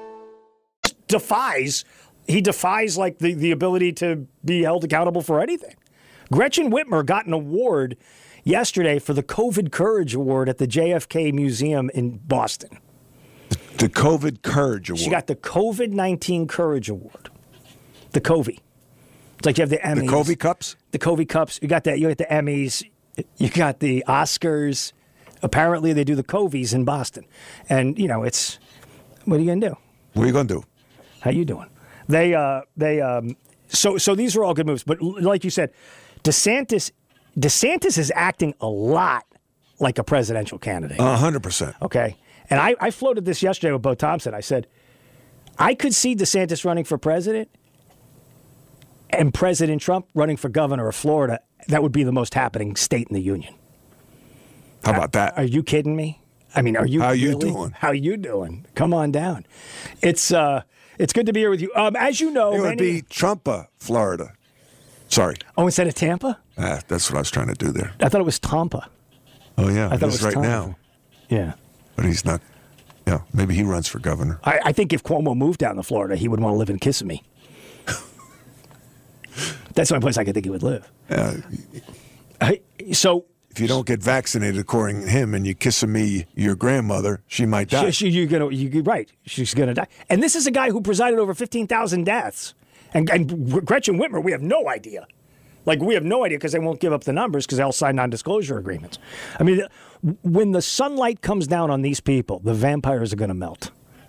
defies he defies like the, the ability to be held accountable for anything. Gretchen Whitmer got an award yesterday for the COVID Courage Award at the J F K Museum in Boston. The COVID Courage Award. She got the COVID nineteen Courage Award. The Covey. It's like you have the Emmys. the Covey Cups? The Covey Cups. You got that. You got the Emmys. You got the Oscars. Apparently, they do the Coveys in Boston, and you know it's. What are you gonna do? What are you going to do? How you doing? They uh they um so so these are all good moves, but l- like you said, DeSantis DeSantis is acting a lot like a presidential candidate. A hundred percent. Okay, and I I floated this yesterday with Bo Thompson. I said I could see DeSantis running for president and President Trump running for governor of Florida. That would be the most happening state in the union. How about that? Are you kidding me? I mean, are you How you really- doing? How you doing? Come on down. It's uh it's good to be here with you. Um as you know, It would many- be Trumpa, Florida. Sorry. Oh, instead of Tampa? Ah, that's what I was trying to do there. I thought it was Tampa. Oh, yeah. I It thought is it was right Tampa. now. Yeah. But he's not. Yeah, maybe he runs for governor. I, I think if Cuomo moved down to Florida, he would want to live in Kissimmee. That's the only place I could think he would live. Uh, I, so if you don't get vaccinated, according to him, and you kiss me, your grandmother, she might die. she, she, you're gonna, you, you're right. She's going to die. And this is a guy who presided over fifteen thousand deaths. And, and Gretchen Whitmer, we have no idea. Like, we have no idea because they won't give up the numbers because they all sign non-disclosure agreements. I mean, when the sunlight comes down on these people, the vampires are going to melt.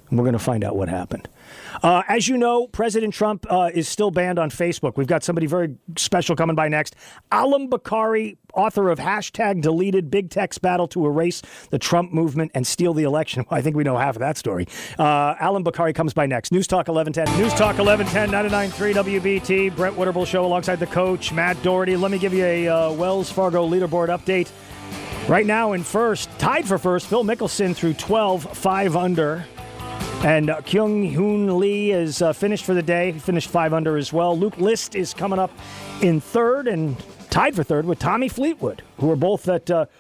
And we're going to find out what happened. Uh, as you know, President Trump uh, is still banned on Facebook. We've got somebody very special coming by next. Alam Bakari, author of Hashtag Deleted, Big Tech's Battle to Erase the Trump Movement and Steal the Election. Well, I think we know half of that story. Uh, Alam Bakari comes by next. News Talk eleven ten. News Talk eleven ten, ninety-nine point three W B T. Brett Winterble Show alongside the coach, Matt Doherty. Let me give you a uh, Wells Fargo leaderboard update. Right now in first, tied for first, Phil Mickelson through twelve, five under. And uh, Kyung Hoon Lee is uh, finished for the day. He finished five under as well. Luke List is coming up in third and tied for third with Tommy Fleetwood, who are both at uh,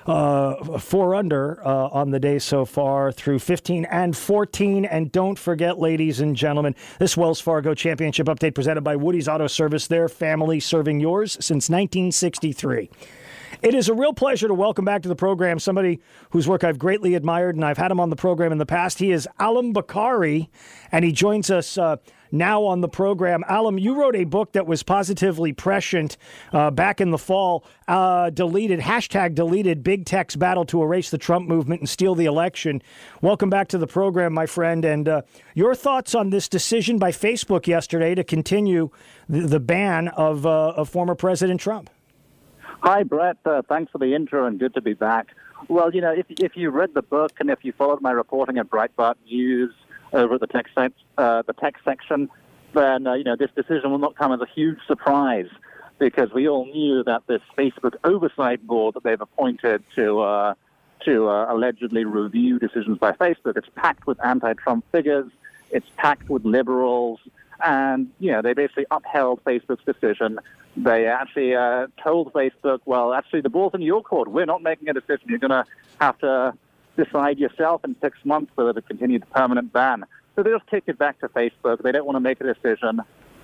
uh, four under uh, on the day so far through fifteen and fourteen. And don't forget, ladies and gentlemen, this Wells Fargo Championship update presented by Woody's Auto Service, their family serving yours since nineteen sixty-three. It is a real pleasure to welcome back to the program somebody whose work I've greatly admired, and I've had him on the program in the past. He is Alam Bakari, and he joins us uh, now on the program. Alam, you wrote a book that was positively prescient uh, back in the fall, uh, deleted, hashtag deleted, Big Tech's Battle to Erase the Trump Movement and Steal the Election. Welcome back to the program, my friend, and uh, your thoughts on this decision by Facebook yesterday to continue the, the ban of, uh, of former President Trump. Hi, Brett. Uh, thanks for the intro and good to be back. Well, you know, if if you read the book and if you followed my reporting at Breitbart News over at the tech, sec- uh, the tech section, then, uh, you know, this decision will not come as a huge surprise because we all knew that this Facebook oversight board that they've appointed to uh, to uh, allegedly review decisions by Facebook, it's packed with anti-Trump figures, it's packed with liberals, and, you know, they basically upheld Facebook's decision. They actually uh, told Facebook, well, actually, the ball's in your court. We're not making a decision. You're going to have to decide yourself in six months whether to continue the permanent ban. So they just kicked it back to Facebook. They don't want to make a decision.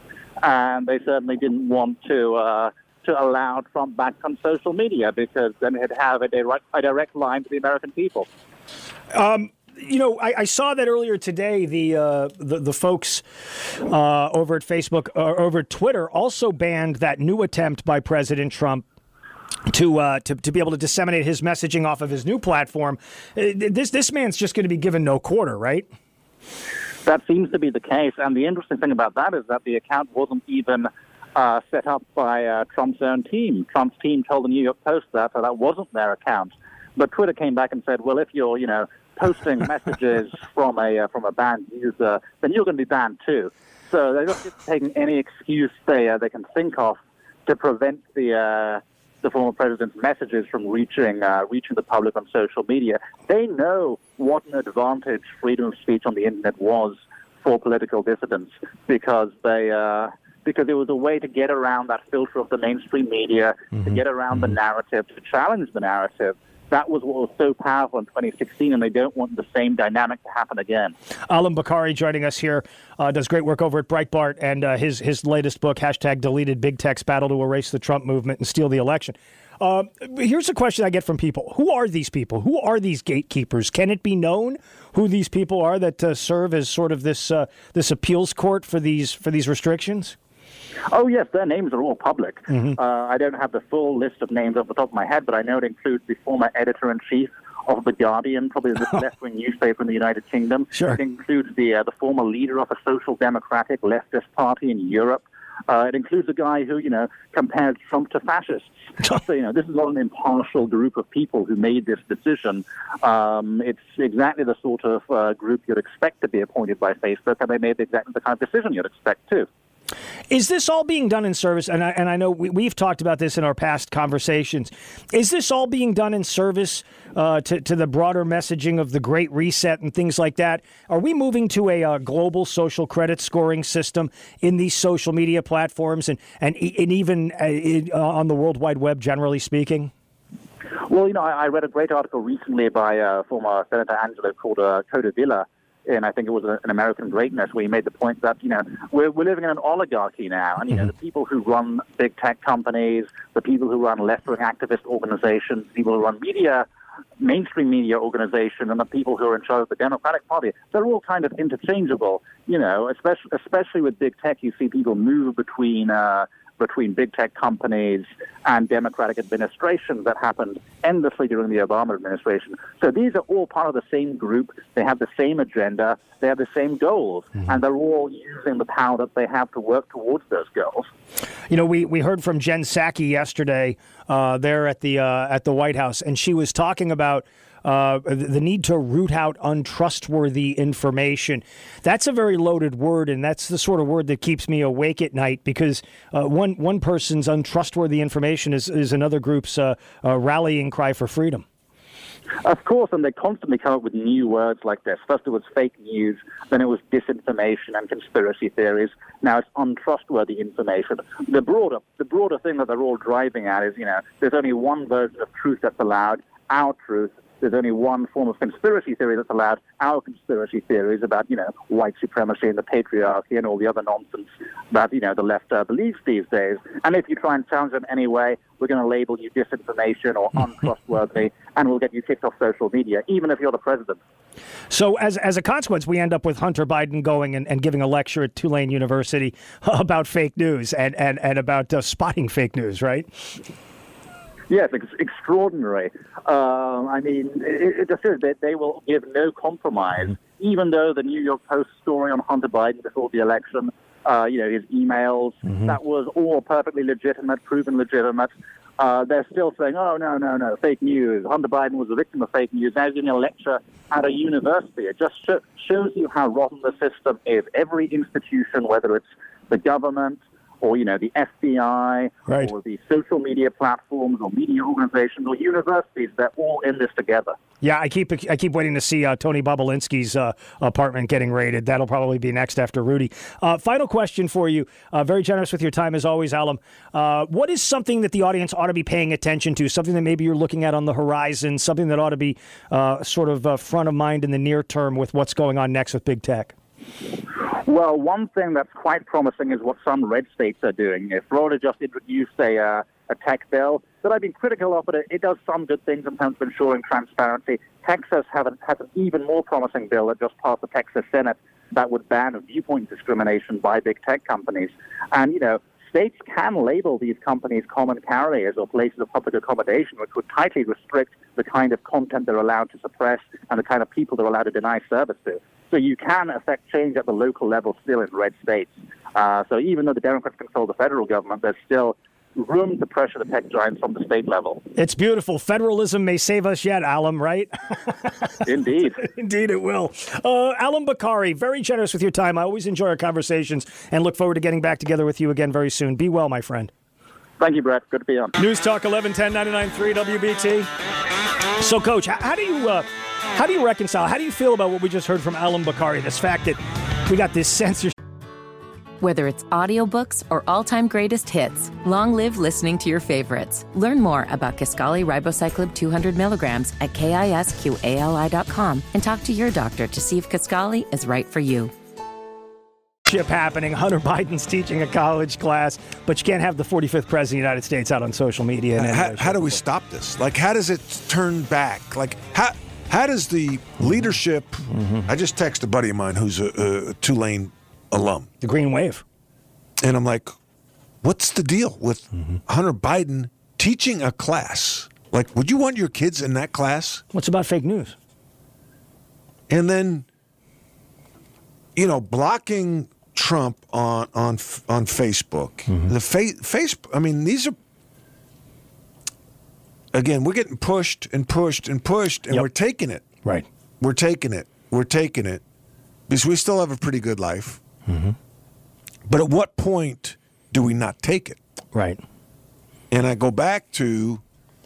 And they certainly didn't want to uh, to allow Trump back on social media because then he'd have a direct, a direct line to the American people. Um. You know, I, I saw that earlier today. The uh, the, the folks uh, over at Facebook, uh, over at Twitter, also banned that new attempt by President Trump to uh, to to be able to disseminate his messaging off of his new platform. Uh, this this man's just going to be given no quarter, right? That seems to be the case, and the interesting thing about that is that the account wasn't even uh, set up by uh, Trump's own team. Trump's team told the New York Post that, so that wasn't their account. But Twitter came back and said, well, if you're, you know, posting messages from a uh, from a banned user, then you're going to be banned too. So they're just taking any excuse they uh, they can think of to prevent the uh, the former president's messages from reaching uh, reaching the public on social media. They know what an advantage freedom of speech on the internet was for political dissidents because they uh, because it was a way to get around that filter of the mainstream media, mm-hmm. to get around mm-hmm. the narrative, to challenge the narrative. That was what was so powerful in twenty sixteen, and they don't want the same dynamic to happen again. Alam Bakari joining us here, uh, does great work over at Breitbart, and uh, his his latest book, Hashtag Deleted, Big Tech's Battle to Erase the Trump Movement and Steal the Election. Uh, here's a question I get from people. Who are these people? Who are these gatekeepers? Can it be known who these people are that uh, serve as sort of this uh, this appeals court for these for these restrictions? Oh, yes, their names are all public. Mm-hmm. Uh, I don't have the full list of names off the top of my head, but I know it includes the former editor-in-chief of The Guardian, probably the left-wing newspaper in the United Kingdom. Sure. It includes the uh, the former leader of a social democratic leftist party in Europe. Uh, it includes a guy who, you know, compared Trump to fascists. So, you know, this is not an impartial group of people who made this decision. Um, it's exactly the sort of uh, group you'd expect to be appointed by Facebook, and they made exactly the kind of decision you'd expect, too. Is this all being done in service? And I, and I know we, we've talked about this in our past conversations. Is this all being done in service uh, to, to the broader messaging of the Great Reset and things like that? Are we moving to a uh, global social credit scoring system in these social media platforms and, and, and even uh, in, uh, on the World Wide Web, generally speaking? Well, you know, I, I read a great article recently by uh, former Senator Angelo called uh, Codevilla, and I think it was a, an American Greatness, where he made the point that, you know, we're, we're living in an oligarchy now. And, you know, the people who run big tech companies, the people who run left-wing activist organizations, people who run media, mainstream media organizations, and the people who are in charge of the Democratic Party, they're all kind of interchangeable. You know, especially, especially with big tech, you see people move between uh, between big tech companies and Democratic administrations that happened endlessly during the Obama administration. So these are all part of the same group. They have the same agenda. They have the same goals. Mm-hmm. And they're all using the power that they have to work towards those goals. You know, we, we heard from Jen Psaki yesterday uh, there at the uh, at the White House, and she was talking about Uh, the need to root out untrustworthy information. That's a very loaded word, and that's the sort of word that keeps me awake at night, because uh, one one person's untrustworthy information is, is another group's uh, uh, rallying cry for freedom. Of course, and they constantly come up with new words like this. First it was fake news, then it was disinformation and conspiracy theories. Now it's untrustworthy information. The broader, the broader thing that they're all driving at is, you know, there's only one version of truth that's allowed, our truth. There's only one form of conspiracy theory that's allowed, our conspiracy theories about, you know, white supremacy and the patriarchy and all the other nonsense that, you know, the left uh, believes these days. And if you try and challenge them anyway, we're going to label you disinformation or untrustworthy, and we'll get you kicked off social media, even if you're the president. So as as a consequence, we end up with Hunter Biden going and, and giving a lecture at Tulane University about fake news and, and, and about uh, spotting fake news, right? Yes, it's extraordinary. Uh, I mean, it, it just is that they will give no compromise, mm-hmm. even though the New York Post story on Hunter Biden before the election, uh, you know, his emails, mm-hmm. that was all perfectly legitimate, proven legitimate. Uh, they're still saying, oh, no, no, no, fake news. Hunter Biden was a victim of fake news. Now he's giving a lecture at a university. It just sh- shows you how rotten the system is. Every institution, whether it's the government, or, you know, the F B I, right. or the social media platforms, or media organizations, or universities, they're all in this together. Yeah, I keep I keep waiting to see uh, Tony Bobulinski's uh, apartment getting raided. That'll probably be next after Rudy. Uh, final question for you. Uh, very generous with your time, as always, Alam. Uh, what is something that the audience ought to be paying attention to, something that maybe you're looking at on the horizon, something that ought to be uh, sort of uh, front of mind in the near term with what's going on next with big tech? Well, one thing that's quite promising is what some red states are doing. If Florida just introduced a, uh, a tech bill that I've been critical of, but it, it does some good things in terms of ensuring transparency. Texas have an, has an even more promising bill that just passed the Texas Senate that would ban viewpoint discrimination by big tech companies. And, you know, states can label these companies common carriers or places of public accommodation, which would tightly restrict the kind of content they're allowed to suppress and the kind of people they're allowed to deny service to. So you can affect change at the local level still in red states. Uh, so even though the Democrats control the federal government, there's still room to pressure the tech giants from the state level. It's beautiful. Federalism may save us yet, Alam, right? Indeed. Indeed it will. Uh, Alam Bokhari, very generous with your time. I always enjoy our conversations and look forward to getting back together with you again very soon. Be well, my friend. Thank you, Brett. Good to be on. News Talk eleven ten ninety-nine point three W B T. So, Coach, how, how do you... Uh, How do you reconcile, how do you feel about what we just heard from Alam Bokhari, this fact that we got this censorship? Whether it's audiobooks or all-time greatest hits, long live listening to your favorites. Learn more about Kisqali Ribociclib two hundred milligrams at kisqali dot com and talk to your doctor to see if Kisqali is right for you. Happening. Hunter Biden's teaching a college class, but you can't have the forty-fifth president of the United States out on social media. And how, how do we stop this? Like, how does it turn back? Like, how... How does the leadership, mm-hmm. I just texted a buddy of mine who's a, a Tulane alum. The Green Wave. And I'm like, what's the deal with mm-hmm. Hunter Biden teaching a class? Like, would you want your kids in that class? What's about fake news? And then, you know, blocking Trump on on on Facebook. Mm-hmm. The fa- Facebook, I mean, these are, again, we're getting pushed and pushed and pushed, and yep. we're taking it. Right. We're taking it. We're taking it. Because we still have a pretty good life. Mm-hmm. But at what point do we not take it? Right. And I go back to,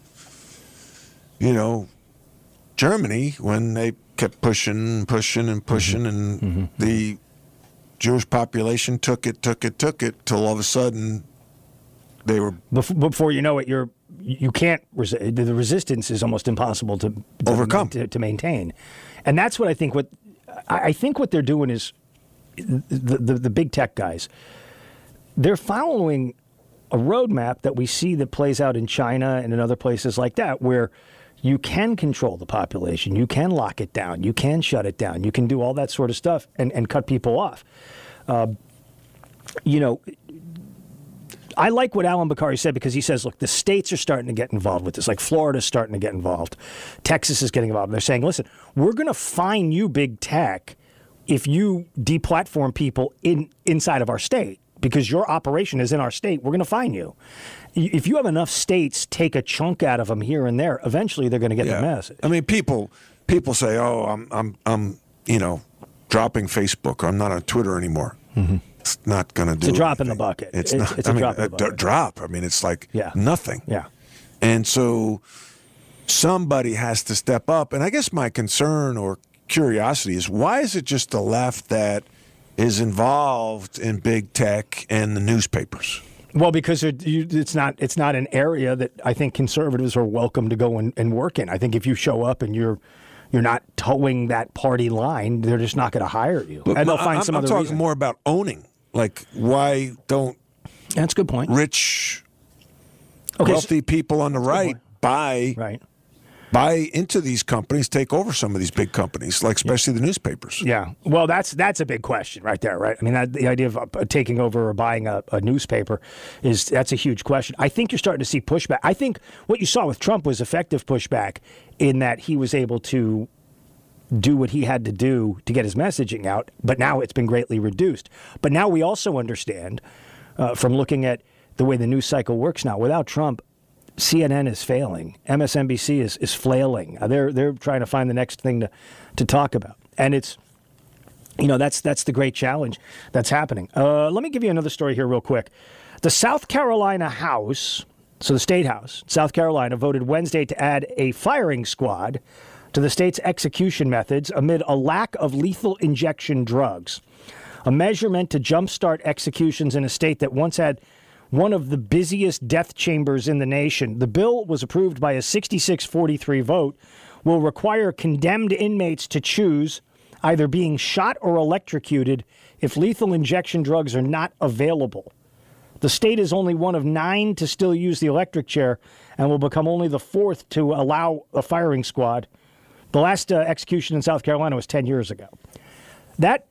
you know, Germany when they kept pushing, pushing, and pushing, mm-hmm. and mm-hmm. the Jewish population took it, took it, took it, till all of a sudden they were... Before you know it, you're... You can't, resi- the resistance is almost impossible to, to overcome, to, to maintain. And that's what I think what, I think what they're doing is, the, the, the big tech guys, they're following a roadmap that we see that plays out in China and in other places like that, where you can control the population, you can lock it down, you can shut it down, you can do all that sort of stuff and, and cut people off. Uh, you know, I like what Alan Bakari said because he says, look, the states are starting to get involved with this. Like Florida's starting to get involved. Texas is getting involved. They're saying, listen, we're going to fine you, big tech, if you deplatform people in inside of our state because your operation is in our state. We're going to fine you. If you have enough states take a chunk out of them here and there, eventually they're going to get Yeah. the message. I mean, people people say, "Oh, I'm I'm I'm you know dropping Facebook. I'm not on Twitter anymore." Mm-hmm. It's not going to do. It's a drop in anything. the bucket. It's, It's- not. it's a I mean, drop in the a d- bucket. drop. I mean, it's like Yeah. nothing. Yeah. And so somebody has to step up. And I guess my concern or curiosity is why is it just the left that is involved in big tech and the newspapers? Well, because it, you, it's not it's not an area that I think conservatives are welcome to go and, and work in. I think if you show up and you're you're not towing that party line, they're just not going to hire you, But and they'll my- find I'm, some I'm other talking reason. more about owning. Like, why don't That's a good point. rich, Okay, wealthy people on the right buy Right. buy into these companies, take over some of these big companies, like especially the newspapers? Yeah. Well, that's that's a big question right there, right? I mean, that, the idea of uh, taking over or buying a, a newspaper is that's a huge question. I think you're starting to see pushback. I think what you saw with Trump was effective pushback in that he was able to do what he had to do to get his messaging out, but now it's been greatly reduced. But now we also understand uh, from looking at the way the news cycle works now, without Trump, C N N is failing. M S N B C is, is flailing. Uh, They're they're trying to find the next thing to, to talk about. And it's, you know, that's that's the great challenge that's happening. Uh, let me give you another story here real quick. The South Carolina House, so the State House, South Carolina, voted Wednesday to add a firing squad to the state's execution methods amid a lack of lethal injection drugs. A measure meant to jumpstart executions in a state that once had one of the busiest death chambers in the nation. The bill was approved by a sixty-six forty-three vote, will require condemned inmates to choose either being shot or electrocuted if lethal injection drugs are not available. The state is only one of nine to still use the electric chair and will become only the fourth to allow a firing squad. The last uh, execution in South Carolina was ten years ago. That,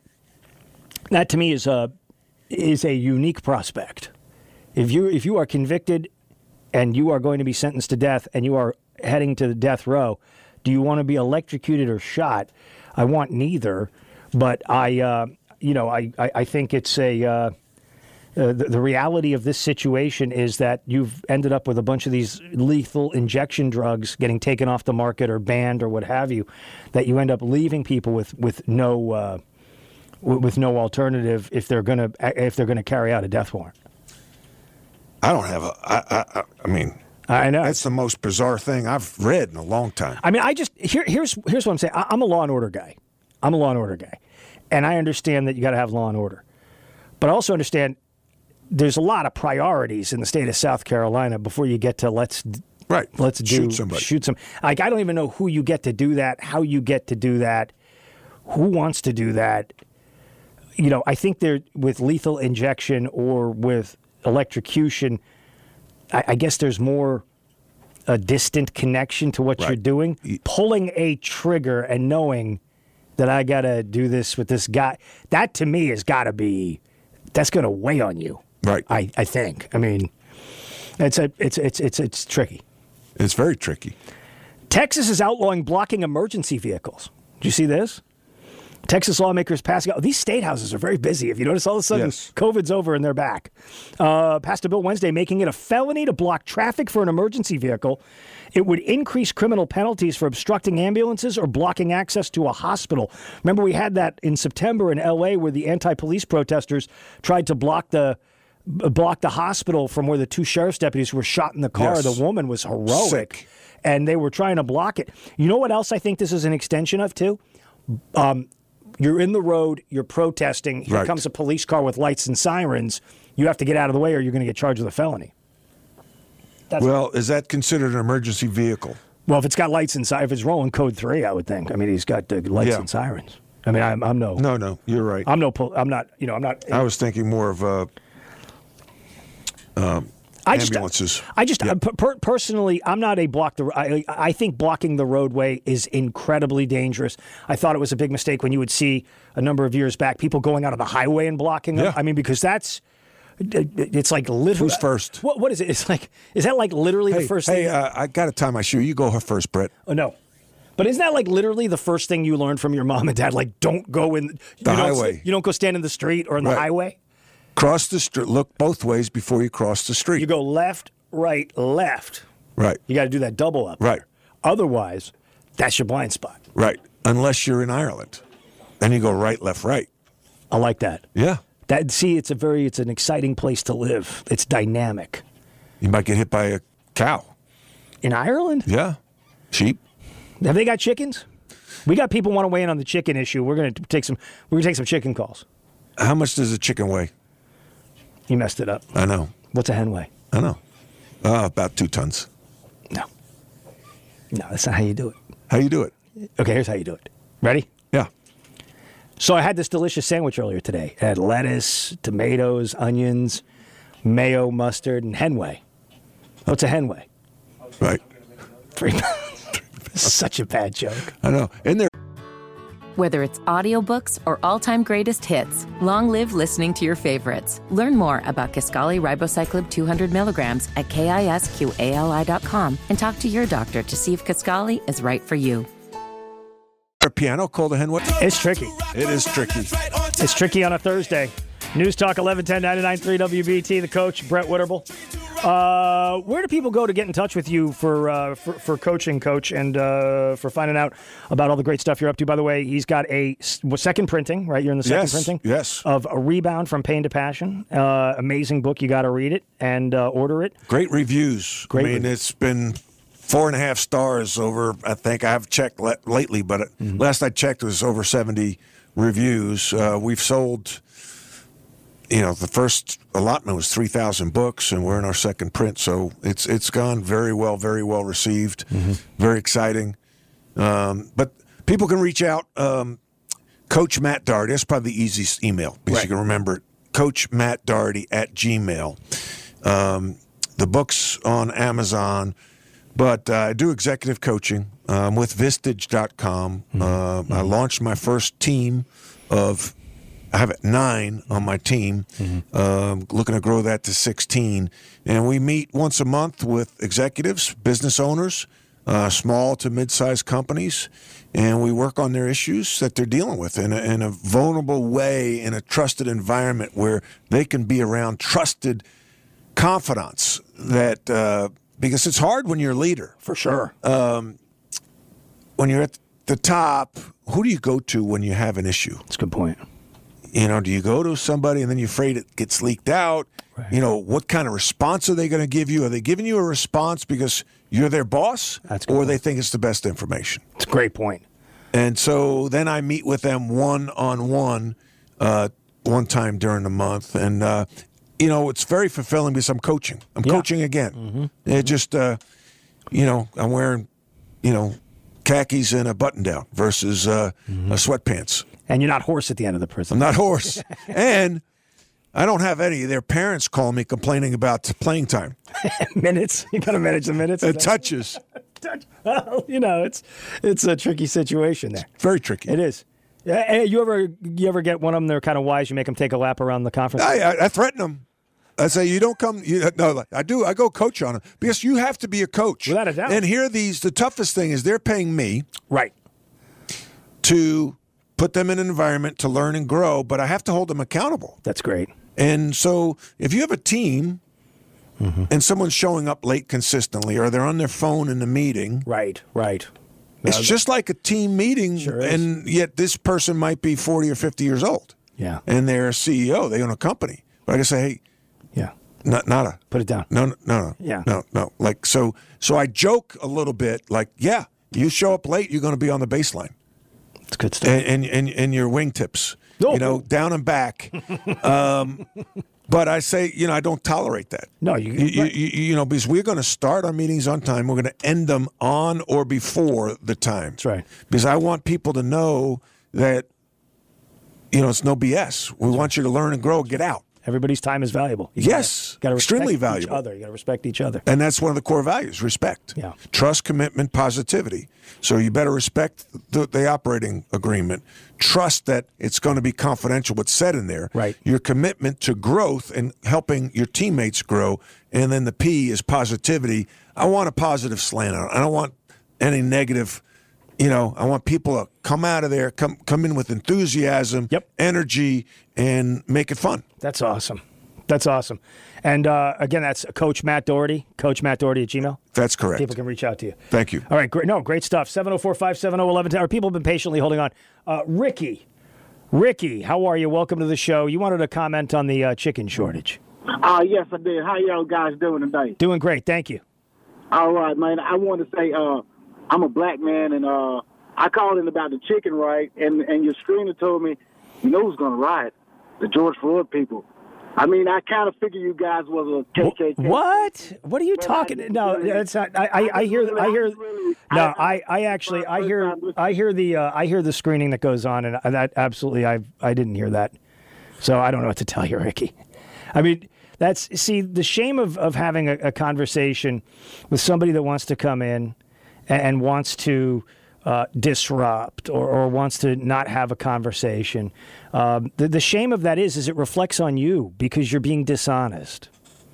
that to me is a, is a unique prospect. If you if you are convicted and you are going to be sentenced to death and you are heading to the death row, do you want to be electrocuted or shot? I want neither, but I uh, you know I, I, I think it's a uh, uh, the, the reality of this situation is that you've ended up with a bunch of these lethal injection drugs getting taken off the market or banned or what have you, that you end up leaving people with with no uh, with no alternative if they're gonna if they're gonna carry out a death warrant. I don't have a. I, I, I mean, I know that's the most bizarre thing I've read in a long time. I mean, I just here here's here's what I'm saying. I, I'm a law and order guy. I'm a law and order guy, and I understand that you got to have law and order, but I also understand there's a lot of priorities in the state of South Carolina before you get to let's Right. let's do Shoot somebody. shoot some. Like I don't even know who you get to do that, how you get to do that, who wants to do that. You know, I think they're with lethal injection or with electrocution. I, I guess there's more a distant connection to what Right. you're doing. Pulling a trigger and knowing that I got to do this with this guy, that to me has got to be, that's going to weigh on you. Right. I, I think. I mean, it's a it's it's it's it's tricky. It's very tricky. Texas is outlawing blocking emergency vehicles. Did you see this? Texas lawmakers passing out. These state houses are very busy. If you notice, all of a sudden, Yes. COVID's over and they're back. Uh, passed a bill Wednesday making it a felony to block traffic for an emergency vehicle. It would increase criminal penalties for obstructing ambulances or blocking access to a hospital. Remember, we had that in September in L A where the anti-police protesters tried to block the block the hospital from where the two sheriff's deputies were shot in the car. Yes. The woman was heroic. Sick. And they were trying to block it. You know what else I think this is an extension of, too? Um, you're in the road, you're protesting, here Right. comes a police car with lights and sirens. You have to get out of the way or you're going to get charged with a felony. That's, well, Well, is that considered an emergency vehicle? if it's got lights and sirens, if it's rolling code three, I would think. I mean, he's got uh, lights Yeah. and sirens. I mean, I'm, I'm no, No, no, you're right. I'm no, pol- I'm not, you know, I'm not. I was thinking more of uh, um, I just, ambulances. I just Yeah. uh, per- personally, I'm not a block the. I, I think blocking the roadway is incredibly dangerous. I thought it was a big mistake when you would see a number of years back people going out on the highway and blocking them. Yeah. I mean, because that's It's like literally. Who's first? What, what is it? It's like, is that like literally Hey, the first hey thing? uh, I got to tie my shoe. You go first, Brett. Oh, no. But isn't that like literally the first thing you learned from your mom and dad? Like, don't go in The you don't- highway. You don't go stand in the street or in the Right. highway. Cross the street. Look both ways before you cross the street. You go left, right, left. right, You got to do that double up. Right. there. Otherwise, that's your blind spot. right. Unless you're in Ireland. Then you go right, left, right. I like that. Yeah. That see, it's a very, it's an exciting place to live. It's dynamic. You might get hit by a cow. In Ireland, Yeah. Sheep. have they got chickens? We got people want to weigh in on the chicken issue. We're gonna take some. We're gonna take some chicken calls. How much does a chicken weigh? You messed it up. I know. What's a hen weigh? I know. Uh, about two tons. No. No, that's not how you do it. How you do it? Okay, here's how you do it. Ready? Yeah. So I had this delicious sandwich earlier today. It had lettuce, tomatoes, onions, mayo, mustard, and hen whey. What's a hen whey? Right. Three pounds. Such a bad joke. I know. And there. Whether it's audiobooks or all-time greatest hits, long live listening to your favorites. Learn more about Kisqali Ribociclib two hundred milligrams at kisqali dot com and talk to your doctor to see if Kisqali is right for you. A piano called a hen. What? It's tricky. It is tricky. It's tricky on a Thursday. News Talk eleven ten ninety-nine point three W B T, the coach, Brett Witterble. Uh, where do people go to get in touch with you for uh, for, for coaching, Coach, and uh, for finding out about all the great stuff you're up to? By the way, he's got a s- second printing, right? You're in the second Yes, printing? yes. Of A Rebound from Pain to Passion. Uh, amazing book. You got to read it and uh, order it. Great reviews. Great I mean, reviews. it's been four and a half stars over, I think I have checked le- lately, but it, Mm-hmm. last I checked it was over seventy reviews. Uh, we've sold, you know, the first allotment was three thousand books, and we're in our second print. So it's it's gone very well, very well received, Mm-hmm. very exciting. Um, but people can reach out. Um, Coach Matt Doherty, that's probably the easiest email because Right. you can remember it. Coach Matt Doherty at Gmail. Um, the book's on Amazon, but uh, I do executive coaching um, with Vistage dot com. Mm-hmm. Uh, I launched my first team of, I have it nine on my team, Mm-hmm. um, looking to grow that to sixteen. And we meet once a month with executives, business owners, uh, small to mid-sized companies, and we work on their issues that they're dealing with in a, in a vulnerable way, in a trusted environment where they can be around trusted confidants that uh, because it's hard when you're a leader. For sure. When you're at the top, who do you go to when you have an issue? That's a good point. You know, do you go to somebody and then you're afraid it gets leaked out? Right. You know, what kind of response are they going to give you? Are they giving you a response because you're their boss, That's a good or point. they think it's the best information? It's a great point. And so then I meet with them one on one, uh, one time during the month, and uh, you know it's very fulfilling because I'm coaching. I'm Yeah. coaching again. Mm-hmm. It just, uh, you know, I'm wearing, you know, khakis and a button down versus uh, Mm-hmm. a sweatpants. And you're not hoarse at the end of the prison. I'm not hoarse, and I don't have any. Their parents call me complaining about playing time. Minutes. You got to manage the minutes. It touches. Well, you know, it's it's a tricky situation there. Very tricky. It is. Yeah, hey, you ever you ever get one of them? They're kind of wise. You make them take a lap around the conference. I, I, I threaten them. I say, you don't come. You, no, I do. I go coach on them because you have to be a coach. Without a doubt. And here are these. The toughest thing is they're paying me Right. to put them in an environment to learn and grow, but I have to hold them accountable. That's great. And so if you have a team Mm-hmm. and someone's showing up late consistently or they're on their phone in the meeting, Right. Right. it's Uh, just like a team meeting, Sure is. and yet this person might be forty or fifty years old. Yeah. And they're a C E O. They own a company. But I can say, hey, Yeah. not, not a. Put it down. No, no, no, no. Yeah. No, no. Like, so, so I joke a little bit like, yeah, you show up late, you're going to be on the baseline. It's good stuff. And, and, and, and your wingtips, Oh. you know, down and back. um, but I say, you know, I don't tolerate that. No, you- you, you, right. you, you know, because we're going to start our meetings on time. We're going to end them on or before the time. That's right. Because I want people to know that, you know, it's no B S. We want you to learn and grow, get out. Everybody's time is valuable. You Yes, gotta, gotta extremely respect valuable. Each other. You got to respect each other. And that's one of the core values, respect. Yeah. Trust, commitment, positivity. So you better respect the, the operating agreement. Trust that it's going to be confidential what's said in there. Right. Your commitment to growth and helping your teammates grow. And then the P is positivity. I want a positive slant on it. I don't want any negative. You know, I want people to come out of there, come come in with enthusiasm, Yep. energy, and make it fun. That's awesome. That's awesome. And uh, again, that's Coach Matt Doherty, Coach Matt Doherty at Gmail. That's correct. People can reach out to you. Thank you. All right, great. No, great stuff. seven oh four, five seven oh, one one one oh. People have been patiently holding on. Uh, Ricky, Ricky, how are you? Welcome to the show. You wanted to comment on the uh, chicken shortage. Uh, yes, I did. How y'all guys doing today? Doing great. Thank you. All right, man. I want to say uh, I'm a black man, and uh, I called in about the chicken right, and, and your screener told me, you know who's going to riot? The George Floyd people. I mean, I kind of figure you guys was a K K K. What? What are you talking? No, that's not. I, I, I hear. I hear. No, I, I actually, I hear, I hear the, uh, I hear the screening that goes on, and that absolutely, I, I didn't hear that. So I don't know what to tell you, Ricky. I mean, that's see the shame of of having a, a conversation with somebody that wants to come in and, and wants to. Uh, disrupt or, or wants to not have a conversation. Um, the, the shame of that is, is it reflects on you because you're being dishonest.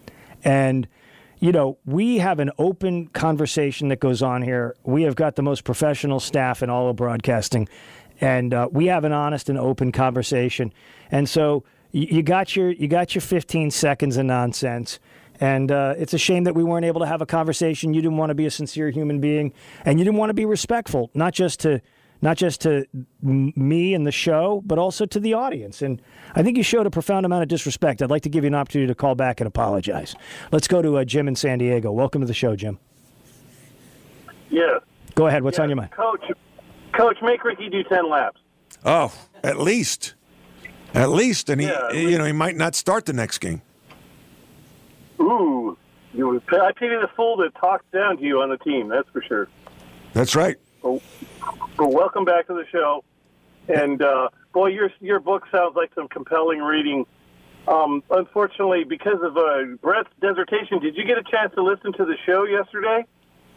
And, you know, we have an open conversation that goes on here. We have got the most professional staff in all of broadcasting, and uh, we have an honest and open conversation. And so you, you got your you got your fifteen seconds of nonsense. And uh, it's a shame that we weren't able to have a conversation. You didn't want to be a sincere human being, and you didn't want to be respectful, not just to not just to m- me and the show, but also to the audience. And I think you showed a profound amount of disrespect. I'd like to give you an opportunity to call back and apologize. Let's go to uh, Jim in San Diego. Welcome to the show, Jim. Yeah. Go ahead. What's yeah. on your mind? Coach, Coach, make Ricky do ten laps. Oh, at least. At least. And he, Yeah, at you least. know, he might not start the next game. Ooh. You, I pity the fool that talks down to you on the team, that's for sure. That's right. Well, well welcome back to the show. And, uh, boy, your your book sounds like some compelling reading. Um, unfortunately, because of uh, Brett's dissertation, did you get a chance to listen to the show yesterday?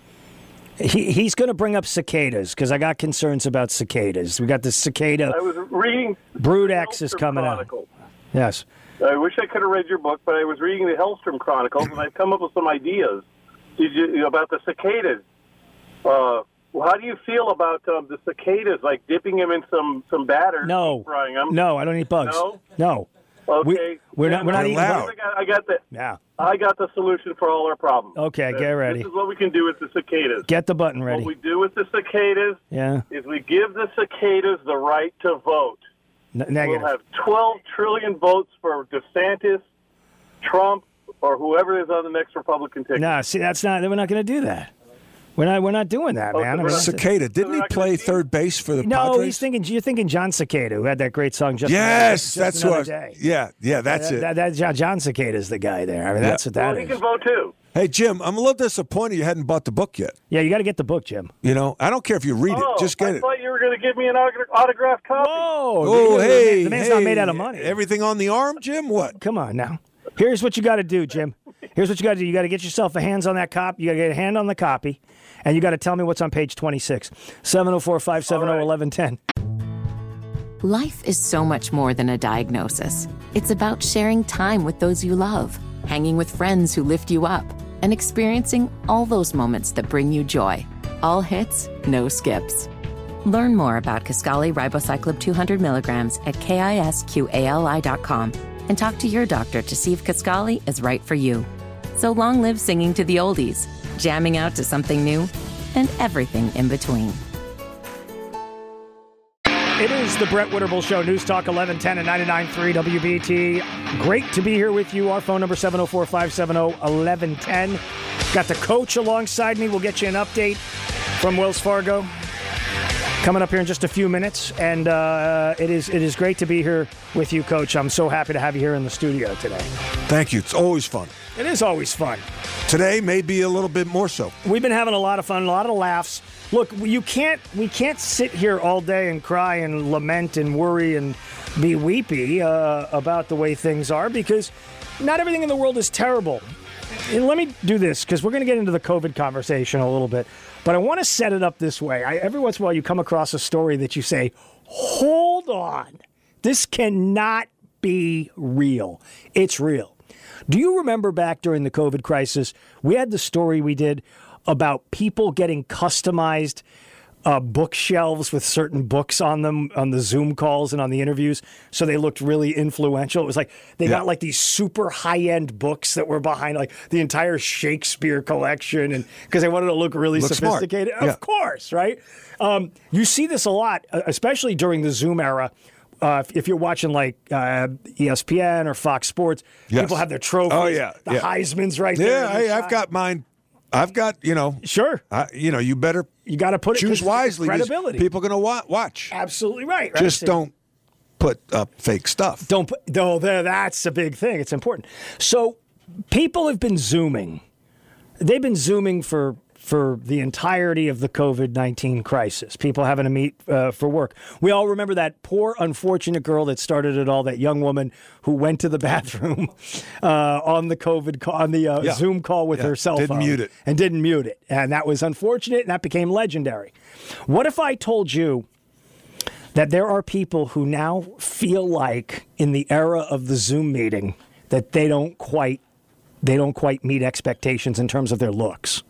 He, he's going to bring up cicadas because I got concerns about cicadas. We got the cicada. I was reading... Brood X is Hellstrom coming Chronicles. out. Yes. I wish I could have read your book, but I was reading the Hellstrom Chronicles, and I've come up with some ideas. Did you about the cicadas? Uh, how do you feel about um, the cicadas? Like dipping them in some some batter, No. frying them? No, I don't eat bugs. No? No. Okay. We, we're not. We're not They're eating. loud. I got, I got the Yeah. I got the solution for all our problems. Okay, get ready. This is what we can do with the cicadas. Get the button What ready. we do with the cicadas Yeah. is we give the cicadas the right to vote. N- negative. We'll have twelve trillion votes for DeSantis, Trump, or whoever is on the next Republican ticket. No, see, that's not. We're not going to do that. We're not. We're not doing that, Oh, man. I so mean, we're not- that's- Cicada. Didn't he not gonna play see- third base for the no, Padres? he's thinking. You're thinking John Cicada, who had that great song. Just Yes, another, that's just what. another day. Yeah, yeah, that's that, it. That, that, John, John Cicada is the guy there. I mean, that's what that Well, he is. can vote too. Hey, Jim, I'm a little disappointed you hadn't bought the book yet. Yeah, you got to get the book, Jim. You know, I don't care if you read Oh, it. Just get I it. thought you were going to give me an autogra- autographed copy. Whoa! Oh, the, hey, the man's hey, not made out of money. Everything on the arm, Jim? What? Come on now. Here's what you got to do, Jim. Here's what you got to do. You got to get yourself a hands on that copy. You got to get a hand on the copy, and you got to tell me what's on page twenty-six. seven oh four, five seven oh, one one one oh. Life is so much more than a diagnosis. It's about sharing time with those you love, hanging with friends who lift you up, and experiencing all those moments that bring you joy. All hits, no skips. Learn more about Kisqali Ribociclib two hundred milligrams at kisqali dot com and talk to your doctor to see if Kisqali is right for you. So long live singing to the oldies, jamming out to something new, and everything in between. It is the Brett Winterble Show, News Talk eleven ten and ninety-nine point three W B T. Great to be here with you. Our phone number seven oh four, five seven oh, one one one oh. Got the coach alongside me. We'll get you an update from Wells Fargo coming up here in just a few minutes. And uh, it is it is great to be here with you, Coach. I'm so happy to have you here in the studio today. Thank you. It's always fun. It is always fun. Today may be a little bit more so. We've been having a lot of fun, a lot of laughs. Look, you can't we can't sit here all day and cry and lament and worry and be weepy uh, about the way things are, because not everything in the world is terrible. And let me do this, because we're going to get into the COVID conversation a little bit, but I want to set it up this way. I, every once in a while you come across a story that you say, hold on, this cannot be real. It's real. Do you remember back during the COVID crisis, we had the story we did about people getting customized uh, bookshelves with certain books on them on the Zoom calls and on the interviews, so they looked really influential? It was like they yeah. got like these super high-end books that were behind like the entire Shakespeare collection, and because they wanted to look really look sophisticated. Yeah. Of course, right? Um, you see this a lot, especially during the Zoom era. Uh, if, if you're watching like uh, E S P N or Fox Sports, yes. people have their trophies. Oh yeah, the yeah. Heisman's right yeah, there. Yeah, hey, I've got mine. I've got, you know. Sure. I, you know, you better you got to put it choose wisely. Credibility. People are going to wa- watch. Absolutely right. right? Just so, don't put up fake stuff. Don't put. No, there. That's a big thing. It's important. So people have been Zooming. They've been Zooming for. for the entirety of the COVID nineteen crisis. People having to meet uh, for work. We all remember that poor, unfortunate girl that started it all, that young woman who went to the bathroom uh, on the COVID call, on the uh, yeah. Zoom call with yeah. her cell didn't phone. Didn't mute it. And didn't mute it. And that was unfortunate, and that became legendary. What if I told you that there are people who now feel like, in the era of the Zoom meeting, that they don't quite, they don't quite meet expectations in terms of their looks?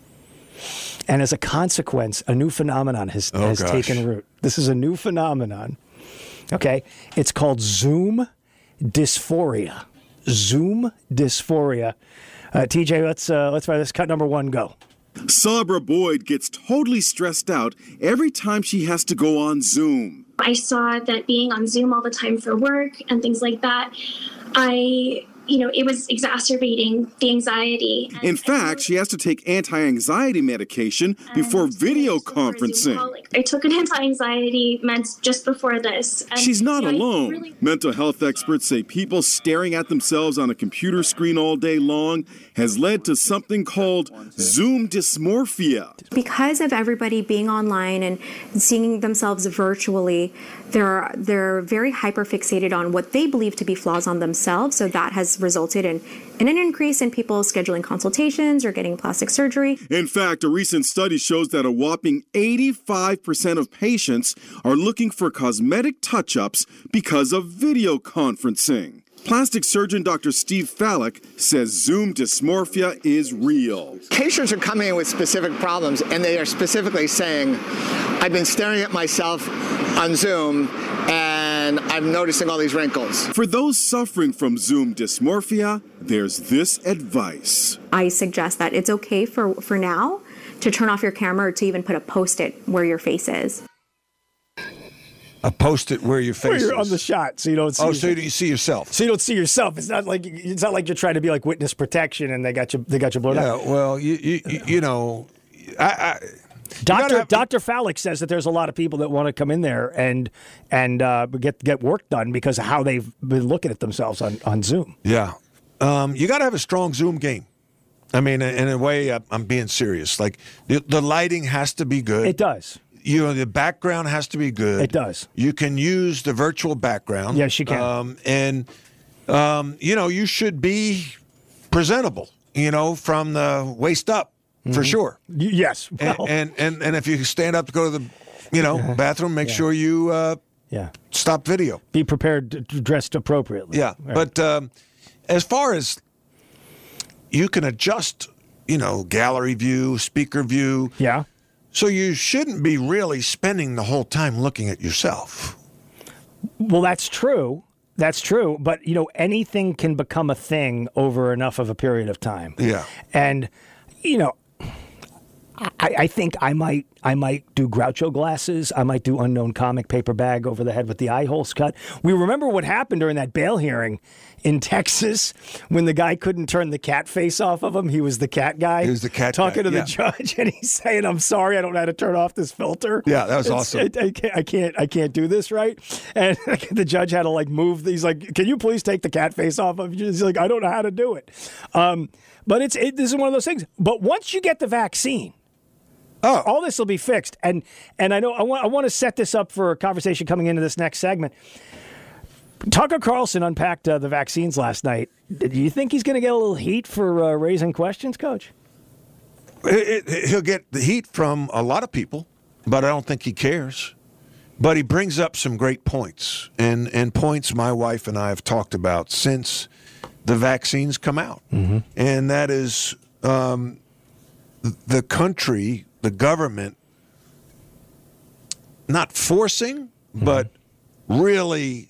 And as a consequence, a new phenomenon has, oh, has gosh. taken root. This is a new phenomenon. Okay? It's called Zoom dysphoria. Zoom dysphoria. Uh, T J, let's uh, let's try this. Cut number one, go. Sabra Boyd gets totally stressed out every time she has to go on Zoom. I saw that being on Zoom all the time for work and things like that, I... you know, it was exacerbating the anxiety. In fact, she has to take anti-anxiety medication before video conferencing. I took an anti-anxiety meds just before this. And She's not you know, alone. Really... Mental health experts say people staring at themselves on a computer screen all day long has led to something called Zoom dysmorphia. Because of everybody being online and seeing themselves virtually, they're they're very hyperfixated on what they believe to be flaws on themselves. So that has resulted in, in an increase in people scheduling consultations or getting plastic surgery. In fact, a recent study shows that a whopping eighty-five percent of patients are looking for cosmetic touch-ups because of video conferencing. Plastic surgeon Doctor Steve Fallick says Zoom dysmorphia is real. Patients are coming in with specific problems, and they are specifically saying, I've been staring at myself on Zoom, and I'm noticing all these wrinkles. For those suffering from Zoom dysmorphia, there's this advice. I suggest that it's okay for, for now to turn off your camera or to even put a Post-it where your face is. A Post-it where your face where you're is. on the shot, so you don't see Oh, yourself. so you see yourself. So you don't see yourself. It's not like it's not like you're trying to be like witness protection and they got you they got you blown yeah, up. well, you you, you, you know, I, I Doctor have, Doctor Fallick says that there's a lot of people that want to come in there and and uh, get get work done because of how they've been looking at themselves on, on Zoom. Yeah, um, you got to have a strong Zoom game. I mean, in a way, I'm being serious. Like the, the lighting has to be good. It does. You know, the background has to be good. It does. You can use the virtual background. Yes, you can. Um, and, um, you know, you should be presentable, you know, from the waist up, mm-hmm. for sure. Y- yes. Well. And, and, and, and if you stand up to go to the, you know, bathroom, make yeah. sure you uh, yeah. stop video. Be prepared, to, dressed appropriately. Yeah. Right. But um, as far as you can adjust, you know, gallery view, speaker view. Yeah. So you shouldn't be really spending the whole time looking at yourself. Well, that's true. That's true. But, you know, anything can become a thing over enough of a period of time. Yeah. And, you know, I, I think I might I might do Groucho glasses. I might do Unknown Comic paper bag over the head with the eye holes cut. We remember what happened during that bail hearing in Texas when the guy couldn't turn the cat face off of him. He was the cat guy. He was the cat talking guy, to yeah. the judge, and he's saying, "I'm sorry, I don't know how to turn off this filter." Yeah, that was It's, awesome. I, I, can't, I can't I can't do this right. And the judge had to like move. He's like, "Can you please take the cat face off of you?" He's like, "I don't know how to do it." Um, but it's it, this is one of those things. But once you get the vaccine. Oh, all this will be fixed, and and I know I want I want to set this up for a conversation coming into this next segment. Tucker Carlson unpacked uh, the vaccines last night. Do you think he's going to get a little heat for uh, raising questions, Coach? It, it, he'll get the heat from a lot of people, but I don't think he cares. But he brings up some great points, and, and points my wife and I have talked about since the vaccines come out. Mm-hmm. And that is um, the country, the government, not forcing, mm-hmm. but really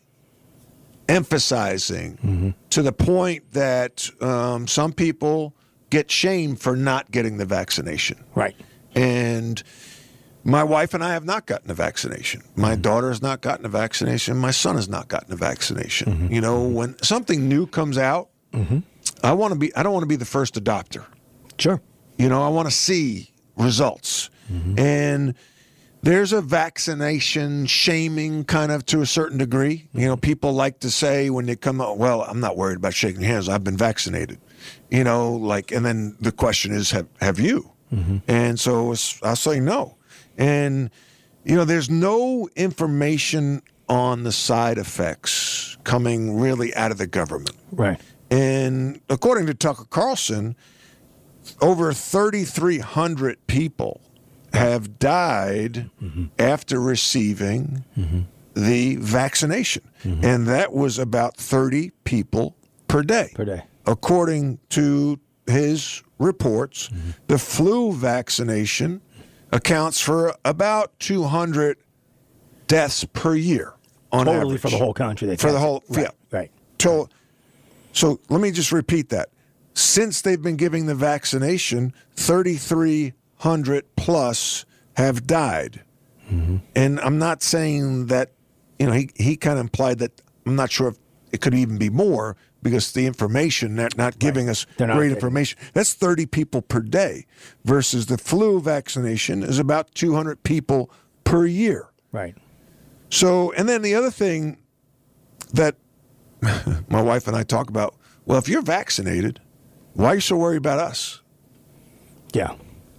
emphasizing mm-hmm. to the point that um, some people get shamed for not getting the vaccination. Right. And my wife and I have not gotten a vaccination. My mm-hmm. daughter has not gotten a vaccination. My son has not gotten a vaccination. Mm-hmm. You know, when something new comes out, mm-hmm. I want to be. I don't want to be the first adopter. Sure. You know, I want to see results. Mm-hmm. And there's a vaccination shaming kind of to a certain degree. You know, people like to say when they come out, well, I'm not worried about shaking hands. I've been vaccinated. You know, like, and then the question is, have, have you? Mm-hmm. And so I'll say no. And, you know, there's no information on the side effects coming really out of the government. Right. And according to Tucker Carlson, over thirty-three hundred people have died mm-hmm. after receiving mm-hmm. the vaccination. Mm-hmm. And that was about thirty people per day. Per day. According to his reports, mm-hmm. the flu vaccination accounts for about two hundred deaths per year on totally average. For the whole country. They for the whole, right, yeah. Right. So, so let me just repeat that. Since they've been giving the vaccination, thirty-three hundred plus have died. Mm-hmm. And I'm not saying that, you know, he, he kind of implied that I'm not sure if it could even be more because the information, not, not giving right. us They're great not information. That's thirty people per day versus the flu vaccination is about two hundred people per year. Right. So, and then the other thing that my wife and I talk about, well, if you're vaccinated, why are you so worried about us? Yeah.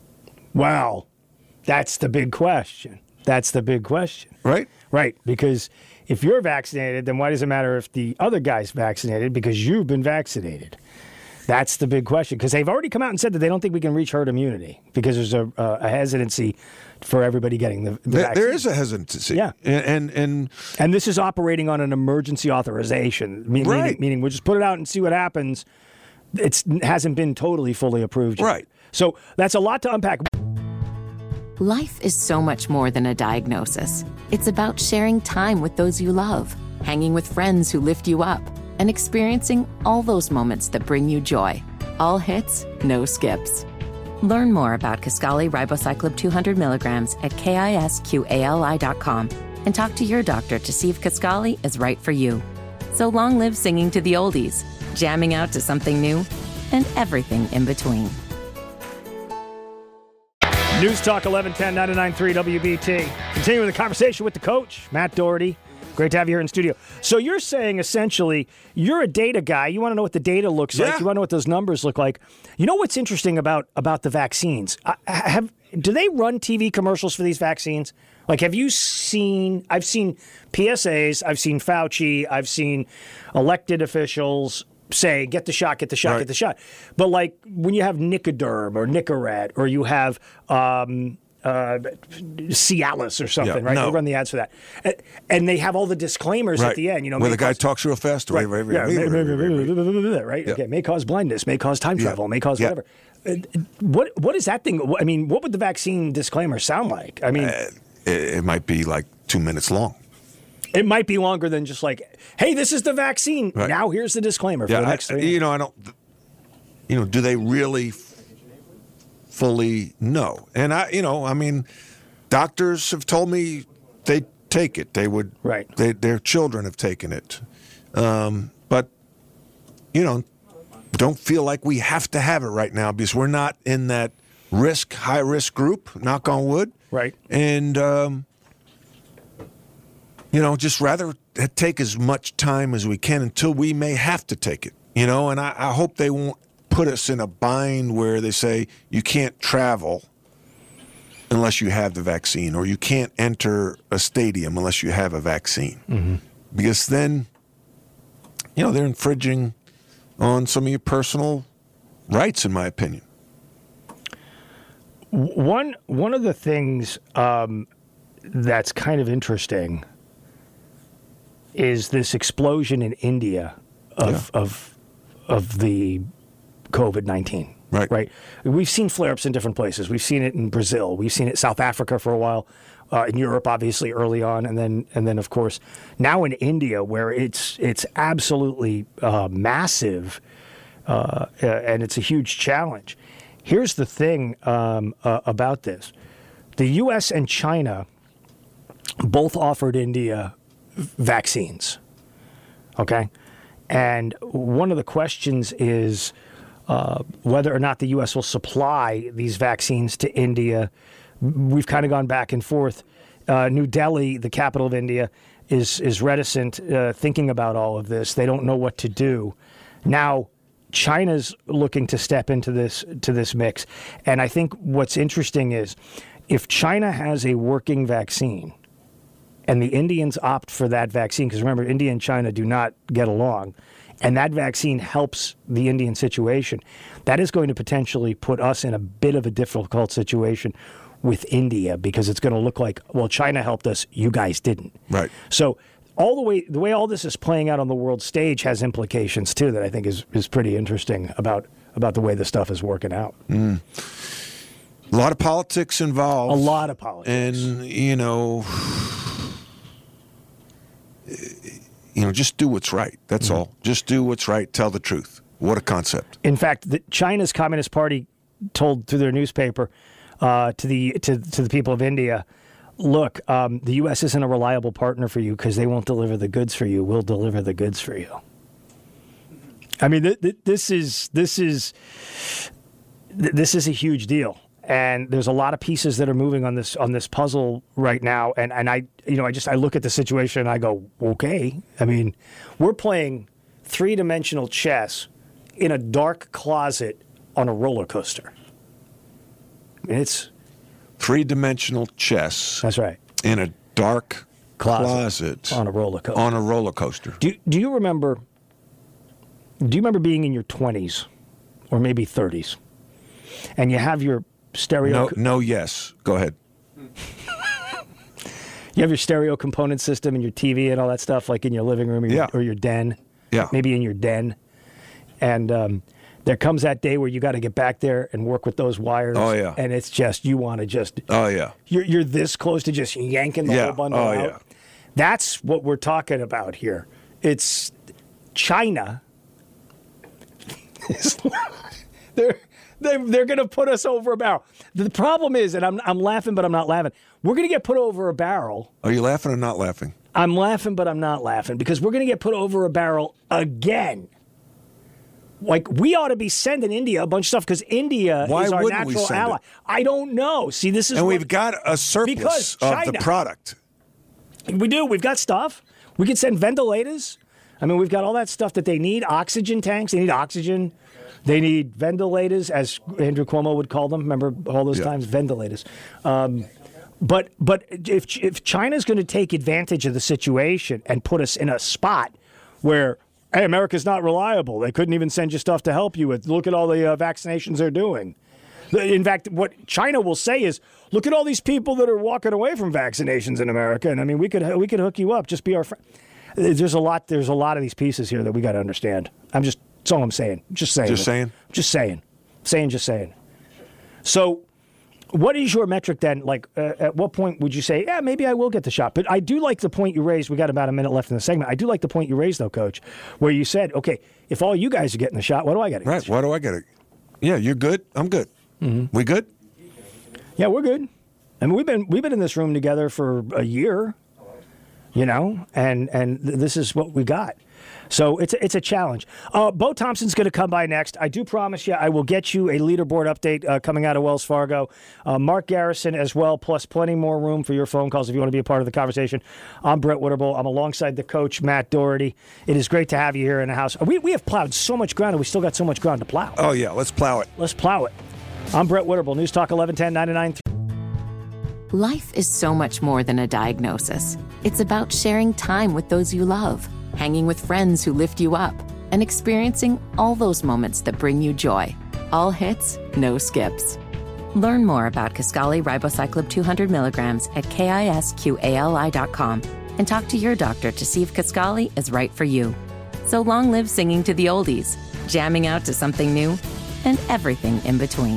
Wow. That's the big question. That's the big question. Right? Right. Because if you're vaccinated, then why does it matter if the other guy's vaccinated? Because you've been vaccinated. That's the big question. Because they've already come out and said that they don't think we can reach herd immunity because there's a, uh, a hesitancy for everybody getting the, the there, vaccine. There is a hesitancy. Yeah. And, and and and this is operating on an emergency authorization, meaning, right. meaning, meaning we'll just put it out and see what happens. It's, it hasn't been totally fully approved yet. Right. So that's a lot to unpack. Life is so much more than a diagnosis. It's about sharing time with those you love, hanging with friends who lift you up, and experiencing all those moments that bring you joy. All hits, no skips. Learn more about Kisqali Ribociclib two hundred milligrams at kisqali dot com and talk to your doctor to see if Kisqali is right for you. So long live singing to the oldies, jamming out to something new, and everything in between. News Talk eleven ten, ninety-nine point three W B T. Continuing the conversation with the coach, Matt Doherty. Great to have you here in studio. So you're saying essentially you're a data guy. You want to know what the data looks yeah. like. You want to know what those numbers look like. You know what's interesting about, about the vaccines? I, have do they run T V commercials for these vaccines? Like, have you seen? I've seen P S As. I've seen Fauci. I've seen elected officials say, get the shot, get the shot, right. get the shot. But like when you have Nicoderm or Nicorette or you have um, uh, Cialis or something, yeah, right? no. They run the ads for that. And, and they have all the disclaimers right. at the end. You know, where the guy cause, talks real fast. Right, right, right, yeah, right, right, right, right? Yeah. Okay, may cause blindness, may cause time travel, yeah. may cause yeah. whatever. Uh, what What is that thing? I mean, what would the vaccine disclaimer sound like? I mean, uh, it, it might be like two minutes long. It might be longer than just like, hey, this is the vaccine. Right. Now here's the disclaimer for yeah, the next I, three. You know, I don't. You know, do they really f- fully know? And I, you know, I mean, doctors have told me they take it. They would. Right. They, their children have taken it, um, but you know, don't feel like we have to have it right now because we're not in that risk, high risk group. Knock on wood. Right. And. Um, You know, just rather take as much time as we can until we may have to take it. You know, and I, I hope they won't put us in a bind where they say you can't travel unless you have the vaccine or you can't enter a stadium unless you have a vaccine. Mm-hmm. Because then you know, they're infringing on some of your personal rights, in my opinion. One one of the things um, that's kind of interesting is this explosion in India of Yeah. of of the COVID nineteen. Right. Right. We've seen flare-ups in different places. We've seen it in Brazil. We've seen it in South Africa for a while. Uh, in Europe, obviously, early on, and then and then of course now in India, where it's it's absolutely uh, massive, uh, uh, and it's a huge challenge. Here's the thing um, uh, about this: the U S and China both offered India vaccines. Okay, and one of the questions is uh, whether or not the U S will supply these vaccines to India. We've kind of gone back and forth. Uh, New Delhi, the capital of India, is is reticent, uh, thinking about all of this. They don't know what to do. Now, China's looking to step into this to this mix, and I think what's interesting is if China has a working vaccine, and the Indians opt for that vaccine, because remember, India and China do not get along, and that vaccine helps the Indian situation, that is going to potentially put us in a bit of a difficult situation with India, because it's going to look like, well, China helped us, you guys didn't. Right. So all the way, the way all this is playing out on the world stage has implications too that I think is is pretty interesting about about the way this stuff is working out. Mm. A lot of politics involved. A lot of politics. And, you know, you know, just do what's right. That's Mm-hmm. all. Just do what's right. Tell the truth. What a concept. In fact, the, China's Communist Party told through their newspaper uh, to the to, to the people of India, look, um, the U S isn't a reliable partner for you because they won't deliver the goods for you. We'll deliver the goods for you. I mean, th- th- this is this is th- this is a huge deal, and there's a lot of pieces that are moving on this on this puzzle right now. And and I you know I just I look at the situation and I go, okay. I mean, we're playing three dimensional chess in a dark closet on a roller coaster. I mean, it's three-dimensional chess. That's right. In a dark Closet. closet, On a roller coaster. On a roller coaster. Do do you remember? Do you remember being in your twenties, or maybe thirties, and you have your stereo? No, no, yes. Go ahead. You have your stereo component system and your T V and all that stuff, like in your living room or your, Yeah. or your den. Yeah. Maybe in your den, and um, there comes that day where you got to get back there and work with those wires. Oh, yeah. And it's just you want to just. Oh, yeah. You're you're this close to just yanking the Yeah. whole bundle Oh, out. yeah. That's what we're talking about here. It's China. they're they're, they're going to put us over a barrel. The problem is, and I'm I'm laughing, but I'm not laughing. We're going to get put over a barrel. Are you laughing or not laughing? I'm laughing, but I'm not laughing because we're going to get put over a barrel again. Like, we ought to be sending India a bunch of stuff because India Why is our wouldn't we natural send ally. it? I don't know. See, this is And what- we've got a surplus Because of China- the product. We do. We've got stuff. We can send ventilators. I mean, we've got all that stuff that they need. Oxygen tanks. They need oxygen. They need ventilators, as Andrew Cuomo would call them. Remember all those Yeah. times? Ventilators. Um, but but if if China's going to take advantage of the situation and put us in a spot where, hey, America's not reliable. They couldn't even send you stuff to help you with. Look at all the uh, vaccinations they're doing. In fact, what China will say is, look at all these people that are walking away from vaccinations in America. And I mean, we could we could hook you up. Just be our friend. There's a lot. There's a lot of these pieces here that we got to understand. I'm just. That's all I'm saying. Just saying. Just it. saying? Just saying. Saying. Just saying. So, what is your metric then? Like, uh, at what point would you say, yeah, maybe I will get the shot? But I do like the point you raised. We got about a minute left in the segment. I do like the point you raised, though, Coach, where you said, okay, if all you guys are getting the shot, what do I get? Right. Why do I get it? Yeah, you're good. I'm good. Mm-hmm. We good? Yeah, we're good. I mean, we've been we've been in this room together for a year, you know, and and th- this is what we got. So it's a, it's a challenge. Uh, Bo Thompson's going to come by next. I do promise you I will get you a leaderboard update uh, coming out of Wells Fargo. Uh, Mark Garrison as well, plus plenty more room for your phone calls if you want to be a part of the conversation. I'm Brett Witterbull. I'm alongside the coach, Matt Doherty. It is great to have you here in the house. We, we have plowed so much ground, and we still got so much ground to plow. Oh, yeah. Let's plow it. Let's plow it. I'm Brett Witterbull, News Talk eleven ten ninety-nine. Life is so much more than a diagnosis. It's about sharing time with those you love, hanging with friends who lift you up, and experiencing all those moments that bring you joy. All hits, no skips. Learn more about Kisqali Ribociclib two hundred milligrams at kisqali dot com and talk to your doctor to see if Kisqali is right for you. So long live singing to the oldies, jamming out to something new, and everything in between.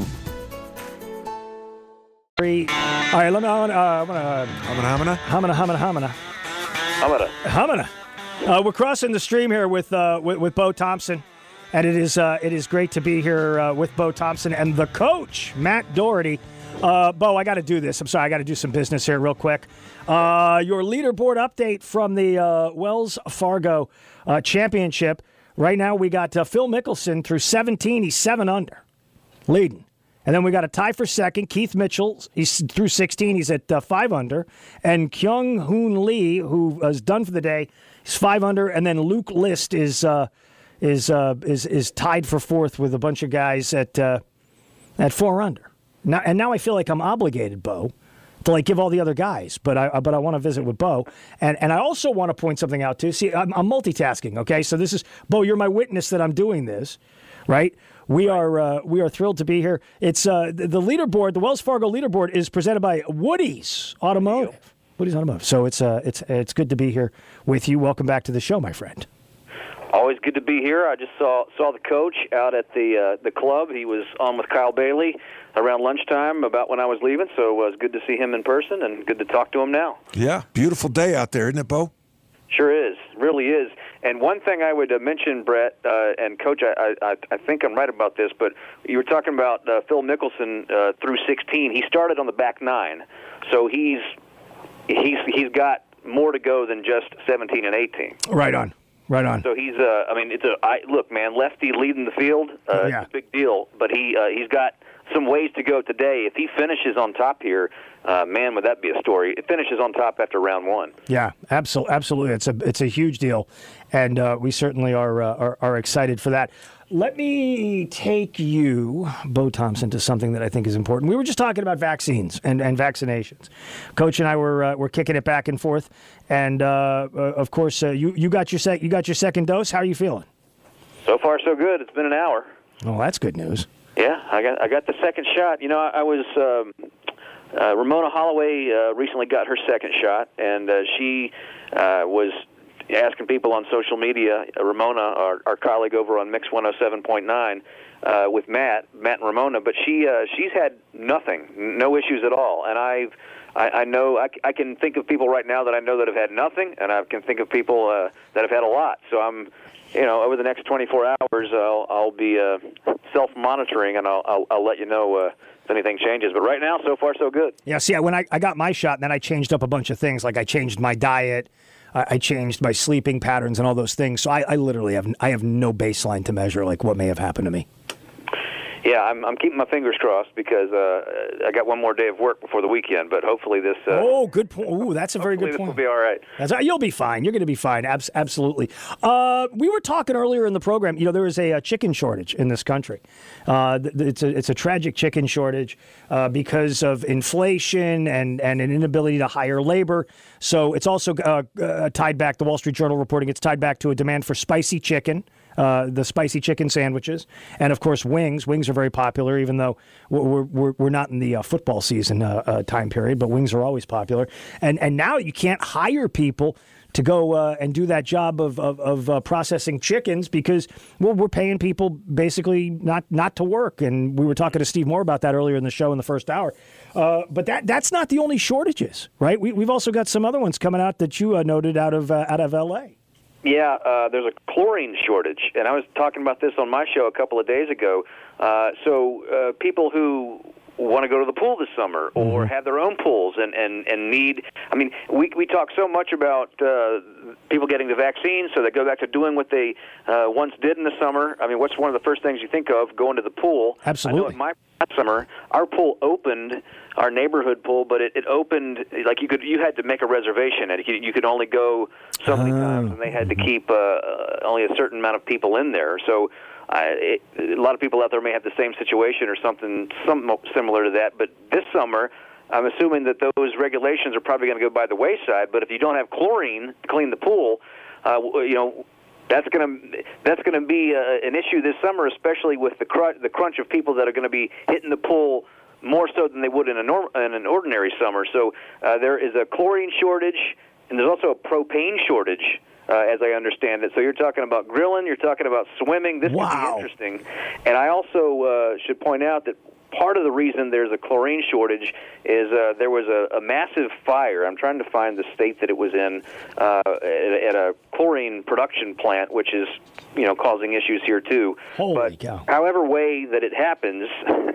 All right, let me. Uh, I'm gonna. Hamana, hamana, hamana, hamana, hamana, hamana. Uh, we're crossing the stream here with uh, with, with Bo Thompson, and it is uh, it is great to be here uh, with Bo Thompson and the coach Matt Doherty. Uh, Bo, I got to do this. I'm sorry, I got to do some business here real quick. Uh, your leaderboard update from the uh, Wells Fargo uh, Championship. Right now, we got uh, Phil Mickelson through seventeen. He's seven under, leading. And then we got a tie for second. Keith Mitchell, he's through sixteen. He's at uh, five under. And Kyung Hoon Lee, who is done for the day, he's five under. And then Luke List is uh, is uh, is is tied for fourth with a bunch of guys at uh, at four under. Now, and now I feel like I'm obligated, Bo, to like give all the other guys. But I but I want to visit with Bo, and and I also want to point something out too. See, I'm, I'm multitasking. Okay, so this is Bo. You're my witness that I'm doing this, right? We are uh, we are thrilled to be here. It's uh, the, the leaderboard, the Wells Fargo leaderboard, is presented by Woody's Automotive. Woody's Automotive. So it's uh, it's it's good to be here with you. Welcome back to the show, my friend. Always good to be here. I just saw saw the coach out at the uh, the club. He was on with Kyle Bailey around lunchtime, about when I was leaving. So it was good to see him in person and good to talk to him now. Yeah, beautiful day out there, isn't it, Bo? Sure is, really is. And one thing I would uh, mention, Brett, uh, and Coach, I, I, I think I'm right about this, but you were talking about uh, Phil Mickelson uh, through sixteen. He started on the back nine, so he's he's he's got more to go than just seventeen and eighteen. Right on, right on. So he's, uh, I mean, it's a I, look, man, lefty leading the field, uh, yeah. It's a big deal. But he uh, he's got some ways to go today. If he finishes on top here, uh, man, would that be a story? It finishes on top after round one. Yeah, absolutely, absolutely. It's a it's a huge deal, and uh, we certainly are, uh, are are excited for that. Let me take you, Bo Thompson, to something that I think is important. We were just talking about vaccines and, and vaccinations. Coach and I were uh, were kicking it back and forth, and uh, uh, of course, uh, you you got your sec- you got your second dose. How are you feeling? So far, so good. It's been an hour. Oh, that's good news. Yeah, I got I got the second shot. You know, I, I was um, uh, Ramona Holloway uh, recently got her second shot, and uh, she uh, was asking people on social media. Uh, Ramona, our, our colleague over on Mix one oh seven point nine, uh, with Matt, Matt and Ramona, but she uh, she's had nothing, no issues at all, and I've. I, I know I, I can think of people right now that I know that have had nothing, and I can think of people uh, that have had a lot. So I'm, you know, over the next twenty-four hours, I'll, I'll be uh, self-monitoring, and I'll, I'll, I'll let you know uh, if anything changes. But right now, so far, so good. Yeah, see, when I, I got my shot, then I changed up a bunch of things. Like I changed my diet, I, I changed my sleeping patterns, and all those things. So I, I literally have I have no baseline to measure like what may have happened to me. Yeah, I'm, I'm keeping my fingers crossed because uh, I got one more day of work before the weekend, but hopefully this... Uh, oh, good point. Ooh, that's a very good point. This will be all right. That's, you'll be fine. You're going to be fine. Abs- absolutely. Uh, we were talking earlier in the program, you know, there is a, a chicken shortage in this country. Uh, it's, a, it's a tragic chicken shortage uh, because of inflation and, and an inability to hire labor. So it's also uh, uh, tied back, the Wall Street Journal reporting, it's tied back to a demand for spicy chicken. Uh, the spicy chicken sandwiches, and of course wings. Wings are very popular, even though we're we're, we're not in the uh, football season uh, uh, time period. But wings are always popular, and and now you can't hire people to go uh, and do that job of of, of uh, processing chickens because well, we're paying people basically not not to work. And we were talking to Steve Moore about that earlier in the show in the first hour. Uh, but that that's not the only shortages, right? We we've also got some other ones coming out that you uh, noted out of uh, out of L A. Yeah, uh, there's a chlorine shortage, and I was talking about this on my show a couple of days ago. Uh, so uh, people who want to go to the pool this summer or mm-hmm. have their own pools and, and, and need, I mean, we we talk so much about uh, people getting the vaccine, so they go back to doing what they uh, once did in the summer. I mean, what's one of the first things you think of? Going to the pool. Absolutely. I know in my summer, our pool opened, our neighborhood pool, but it, it opened, like you could, you had to make a reservation, and you could only go so many times, and they had to keep uh, only a certain amount of people in there. So I, it, a lot of people out there may have the same situation or something some similar to that. But this summer, I'm assuming that those regulations are probably going to go by the wayside. But if you don't have chlorine to clean the pool, uh, you know, that's going to that's going to be uh, an issue this summer, especially with the crunch, the crunch of people that are going to be hitting the pool more so than they would in, a norm, in an ordinary summer. So uh, there is a chlorine shortage, and there's also a propane shortage, uh, as I understand it. So you're talking about grilling, you're talking about swimming. This wow. could be interesting. And I also uh, should point out that part of the reason there's a chlorine shortage is uh, there was a, a massive fire. I'm trying to find the state that it was in uh, at, at a chlorine production plant, which is, you know, causing issues here too. Holy but cow. However way that it happens,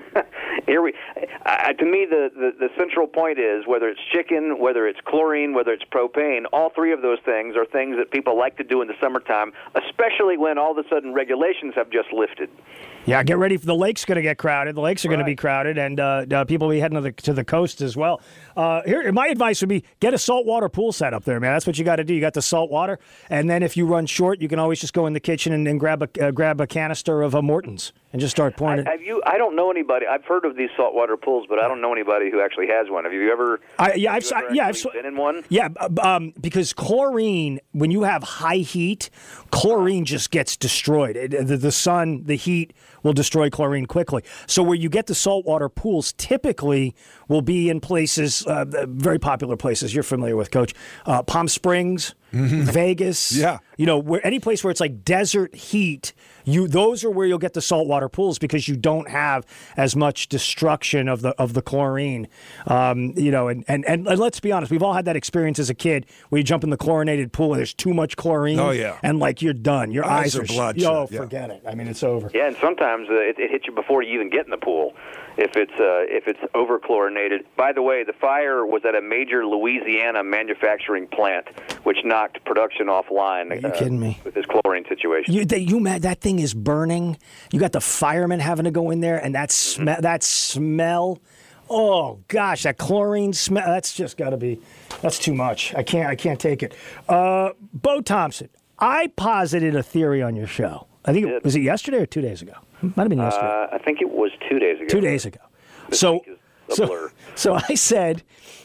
here we. Uh, to me, the, the the central point is whether it's chicken, whether it's chlorine, whether it's propane. All three of those things are things that people like to do in the summertime, especially when all of a sudden regulations have just lifted. Yeah, get ready for the lake's going to get crowded. The lakes are right. going to be crowded, and uh, uh, people will be heading to the, to the coast as well. Uh, here, my advice would be get a saltwater pool set up there, man. That's what you got to do. You got the salt water, and then if you run short, you can always just go in the kitchen and, and grab a uh, grab a canister of uh, Morton's and just start pouring I, it. Have you? I don't know anybody. I've heard of these saltwater pools, but I don't know anybody who actually has one. Have you ever? I, yeah, I've, you ever I, yeah, I've been in one. Yeah, um, because chlorine, when you have high heat, chlorine just gets destroyed. It, the, the sun, the heat will destroy chlorine quickly. So where you get the saltwater pools typically will be in places, uh, very popular places you're familiar with, Coach, uh, Palm Springs, mm-hmm. Vegas. Yeah. You know, where any place where it's like desert heat, you those are where you'll get the saltwater pools because you don't have as much destruction of the of the chlorine. Um, you know, and, and, and let's be honest, we've all had that experience as a kid where you jump in the chlorinated pool and there's too much chlorine. Oh, yeah. And like you're done. Your eyes, eyes are bloodshot. Oh, yeah. forget it. I mean, it's over. Yeah, and sometimes uh, it, it hits you before you even get in the pool if it's uh, if it's over chlorinated. By the way, the fire was at a major Louisiana manufacturing plant, which knocked production offline. Are you uh, kidding me? With this chlorine situation. You, that, you mad? That thing is burning. You got the firemen having to go in there, and that smell. Mm-hmm. That smell. Oh gosh, that chlorine smell. That's just got to be. That's too much. I can't. I can't take it. Uh, Bo Thompson, I posited a theory on your show. I think it, was it yesterday or two days ago. Might have been yesterday. Uh, I think it was two days ago. Two days ago. This so, week is a so, blur. so I said,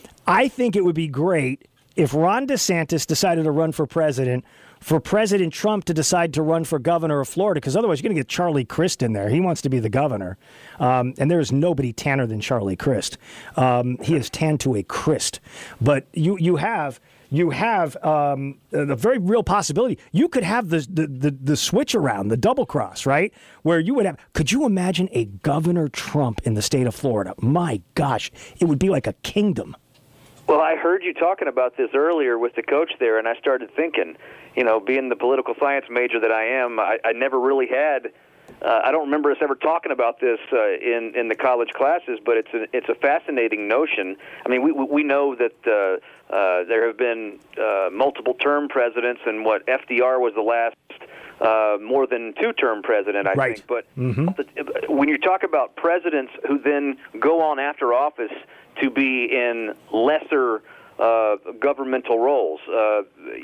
I think it would be great if Ron DeSantis decided to run for president, for President Trump to decide to run for governor of Florida, because otherwise you're going to get Charlie Crist in there. He wants to be the governor. Um, and there is nobody tanner than Charlie Crist. Um, he is tanned to a crisp. But you, you have... You have um, the very real possibility. You could have the, the, the, the switch around, the double cross, right? Where you would have, could you imagine a Governor Trump in the state of Florida? My gosh, it would be like a kingdom. Well, I heard you talking about this earlier with the coach there, and I started thinking, you know, being the political science major that I am, I, I never really had, uh, I don't remember us ever talking about this uh, in, in the college classes, but it's a, it's a fascinating notion. I mean, we, we know that uh, uh, there have been uh, multiple term presidents, and what F D R was the last uh, more than two-term president, I right. think. But mm-hmm. the, when you talk about presidents who then go on after office to be in lesser uh, governmental roles, uh,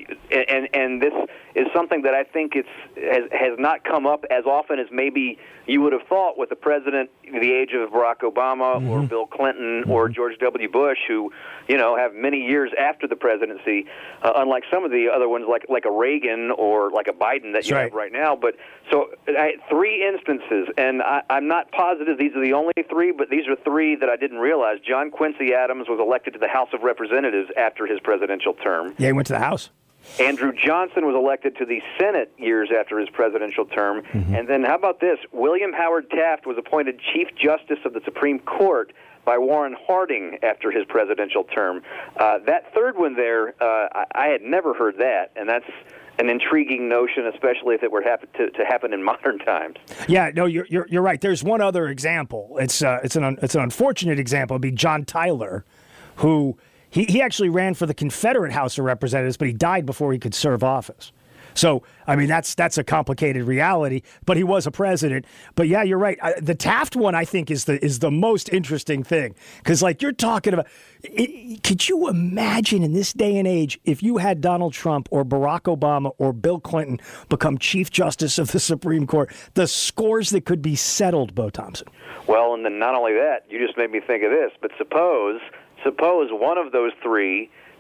and and this is something that I think it's has, has not come up as often as maybe you would have thought with a president the age of Barack Obama mm-hmm. or Bill Clinton mm-hmm. or George W. Bush, who you know have many years after the presidency, uh, unlike some of the other ones like like a Reagan or like a Biden that That's you right. have right now. But so I, three instances, and I, I'm not positive these are the only three, but these are three that I didn't realize. John Quincy Adams was elected to the House of Representatives after his presidential term. Yeah, he went to the House. Andrew Johnson was elected to the Senate years after his presidential term. Mm-hmm. And then how about this? William Howard Taft was appointed Chief Justice of the Supreme Court by Warren Harding after his presidential term. Uh, that third one there, uh, I, I had never heard that, and that's an intriguing notion, especially if it were happen to, to happen in modern times. Yeah, no, you're you're, you're right. There's one other example. It's uh, it's an it's an unfortunate example. It'd be John Tyler, who he, he actually ran for the Confederate House of Representatives, but he died before he could serve office. So, I mean, that's that's a complicated reality, but he was a president. But yeah, you're right. I, the Taft one, I think, is the is the most interesting thing. Because, like, you're talking about, it, could you imagine in this day and age if you had Donald Trump or Barack Obama or Bill Clinton become Chief Justice of the Supreme Court, the scores that could be settled, Bo Thompson? Well, and then not only that, you just made me think of this, but suppose, suppose one of those three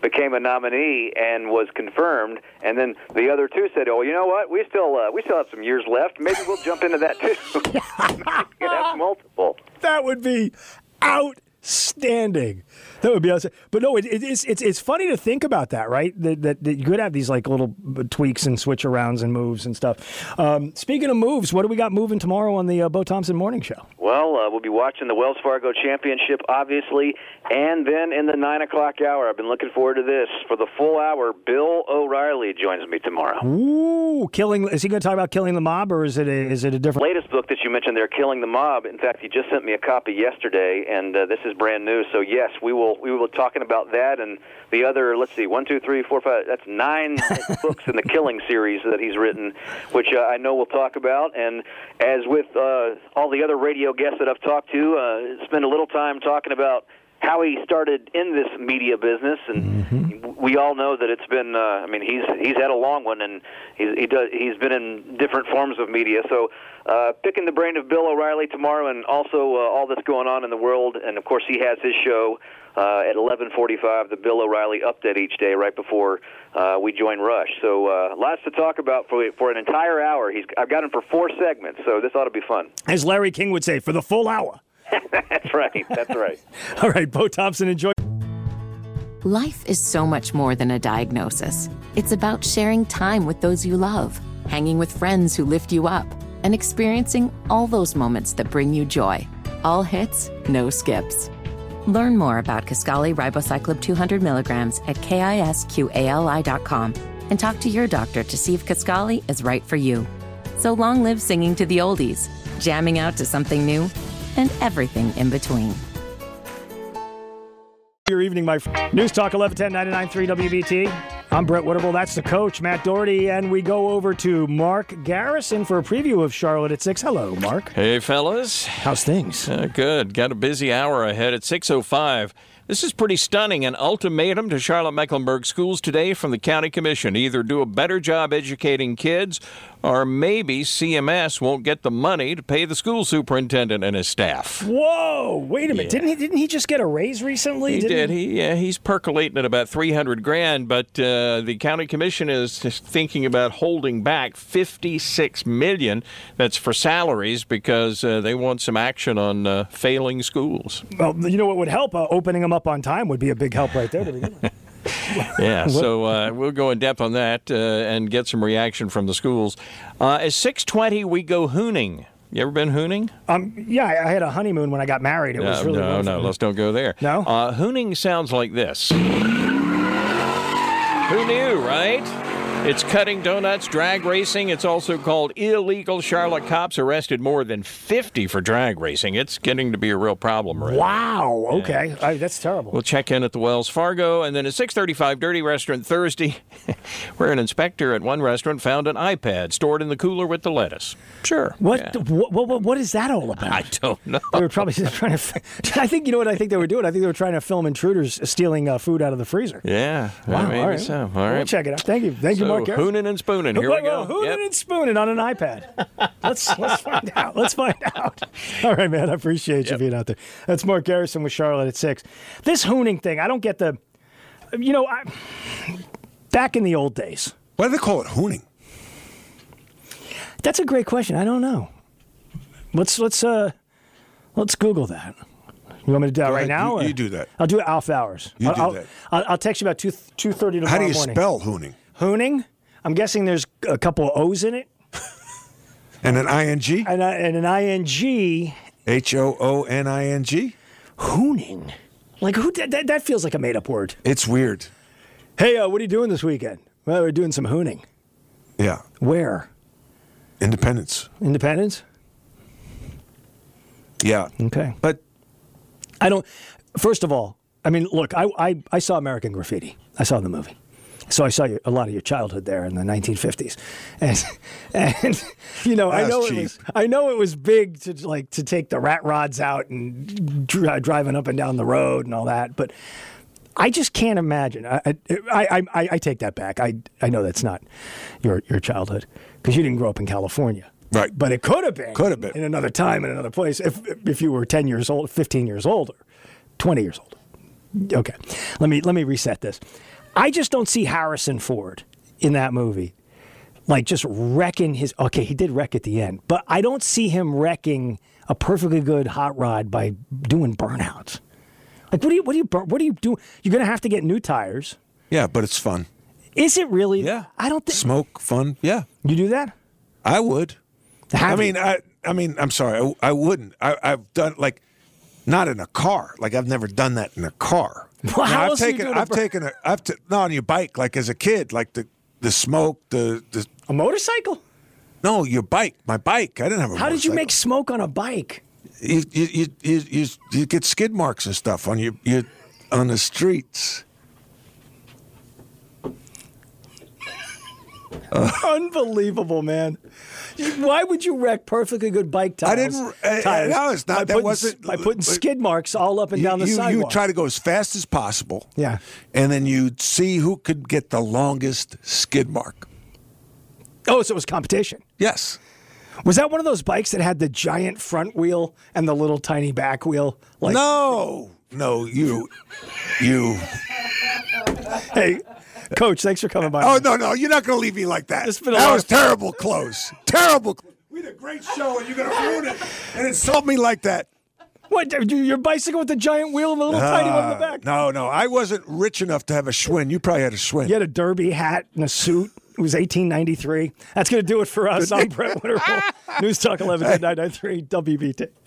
became a nominee and was confirmed, and then the other two said, "Oh, you know what? We still uh, we still have some years left. Maybe we'll jump into that too." You could have multiple. That would be outstanding. That would be awesome. But no, it, it, it's it's it's funny to think about that, right? That, that, that you could have these like little tweaks and switch arounds and moves and stuff. Um, speaking of moves, what do we got moving tomorrow on the uh, Bo Thompson Morning Show? Well, uh, we'll be watching the Wells Fargo Championship, obviously, and then in the nine o'clock hour, I've been looking forward to this. For the full hour, Bill O'Reilly joins me tomorrow. Ooh, killing! Is he going to talk about Killing the Mob, or is it a, is it a different? Latest book that you mentioned there, Killing the Mob. In fact, he just sent me a copy yesterday, and uh, this is brand new. So yes, we will we will be talking about that and the other. Let's see, one, two, three, four, five. That's nine books in the Killing series that he's written, which uh, I know we'll talk about. And as with uh, all the other radio guests that I've talked to, uh, spend a little time talking about how he started in this media business, and mm-hmm. we all know that it's been. Uh, I mean, he's he's had a long one, and he's he does he's been in different forms of media. So, uh, picking the brain of Bill O'Reilly tomorrow, and also uh, all that's going on in the world, and of course he has his show uh, at eleven forty-five, the Bill O'Reilly Update each day, right before uh, we join Rush. So, uh, lots to talk about for for an entire hour. He's I've got him for four segments, so this ought to be fun. As Larry King would say, for the full hour. That's right. That's right. All right, Bo Thompson, enjoy. Life is so much more than a diagnosis. It's about sharing time with those you love, hanging with friends who lift you up, and experiencing all those moments that bring you joy. All hits, no skips. Learn more about Kisqali Ribociclib two hundred milligrams at kisqali dot com and talk to your doctor to see if Kisqali is right for you. So long live singing to the oldies, jamming out to something new, and everything in between. Your evening, my friend. News Talk eleven ten ninety-nine point three W B T. I'm Brett Whitterbull. That's the coach, Matt Doherty, and we go over to Mark Garrison for a preview of Charlotte at six. Hello, Mark. Hey, fellas. How's things? Uh, good. Got a busy hour ahead at six oh five. This is pretty stunning. An ultimatum to Charlotte-Mecklenburg schools today from the County Commission. Either do a better job educating kids, or maybe C M S won't get the money to pay the school superintendent and his staff. Whoa! Wait a minute. Yeah. Didn't he? Didn't he just get a raise recently? He didn't did. He yeah. He's percolating at about three hundred grand. But uh, the County Commission is thinking about holding back fifty-six million. That's for salaries because uh, they want some action on uh, failing schools. Well, you know what would help? Uh, opening them up on time would be a big help right there to begin with. Yeah, so uh, we'll go in depth on that uh, and get some reaction from the schools. Uh, at six twenty, we go hooning. You ever been hooning? Um, yeah, I had a honeymoon when I got married. It no, was really no, wonderful. no. Let's don't go there. No. Uh, hooning sounds like this. Who knew, right? It's cutting donuts, drag racing. It's also called illegal. Charlotte cops arrested more than fifty for drag racing. It's getting to be a real problem, right? Wow. Okay. Yeah. I, that's terrible. We'll check in at the Wells Fargo. And then at six thirty-five, Dirty Restaurant Thursday, where an inspector at one restaurant found an iPad stored in the cooler with the lettuce. Sure. What, yeah. what, what, what is that all about? I don't know. They were probably trying to. I think, you know what I think they were doing? I think they were trying to film intruders stealing uh, food out of the freezer. Yeah. Wow. Maybe all right. so. All right. We'll check it out. Thank you. Thank so, you, Mark Garrison. Hooning and spooning. Here Wait, we go. Well, hooning yep. and spooning on an iPad. Let's let's find out. Let's find out. All right, man. I appreciate you yep. being out there. That's Mark Garrison with Charlotte at six. This hooning thing, I don't get the. You know, I, back in the old days. Why do they call it hooning? That's a great question. I don't know. Let's let's uh let's Google that. You want me to do that Go right ahead. now? You, or? you do that. I'll do it off hours. You I'll, do I'll, that. I'll, I'll text you about two two thirty tomorrow morning. morning. How do you spell hooning? Hooning. I'm guessing there's a couple of O's in it. And an I N G? And, a, and an I N G. H O O N I N G? Hooning. Like, who? That, that feels like a made-up word. It's weird. Hey, uh, what are you doing this weekend? Well, we're doing some hooning. Yeah. Where? Independence. Independence? Yeah. Okay. But I don't... First of all, I mean, look, I, I, I saw American Graffiti. I saw the movie. So I saw your, a lot of your childhood there in the nineteen fifties, and and you know That's I know cheap. it was I know it was big to like to take the rat rods out and dri- driving up and down the road and all that, but I just can't imagine. I I, I, I, I take that back. I I know that's not your your childhood because you didn't grow up in California, right? But it could have been. Could have been in another time in another place if if you were ten years old, fifteen years old, or twenty years old. Okay, let me let me reset this. I just don't see Harrison Ford in that movie. Like, just wrecking his... Okay, he did wreck at the end. But I don't see him wrecking a perfectly good hot rod by doing burnouts. Like, what do you... What do you... What do you do? You're going to have to get new tires. Yeah, but it's fun. Is it really? Yeah. I don't think... Smoke, fun, yeah. You do that? I would. Have I mean, you? I I mean, I'm sorry. I, I wouldn't. I, I've done, like, not in a car. Like, I've never done that in a car. Well, how I've else are you taken, doing a I've bur- taken a... I've t- not on your bike, like, as a kid. Like, the, the smoke, the, the... A motorcycle? No, your bike. My bike. I didn't have a How did you motorcycle. make smoke on a bike? You, you, you, you, you, you get skid marks and stuff on your, you on the streets. Uh, Unbelievable, man. Why would you wreck perfectly good bike tires? I didn't. Uh, tires no, it's not. by That putting, wasn't. by putting skid marks all up and you, down the you, sidewalk. You try to go as fast as possible. Yeah. And then you'd see who could get the longest skid mark. Oh, so it was competition. Yes. Was that one of those bikes that had the giant front wheel and the little tiny back wheel? Like, no, no, you, you. Hey, Coach, thanks for coming by. Oh no, no, you're not going to leave me like that. It's been a that lot was of- terrible close. Terrible. Close. We had a great show, and you're going to ruin it and insult me like that. What? Your bicycle with the giant wheel and the little tiny one in the back? No, no, I wasn't rich enough to have a Schwinn. You probably had a Schwinn. You had a derby hat and a suit. It was eighteen ninety-three. That's going to do it for us. I'm Brett Winterful. News Talk eleven ten ninety-three W B T.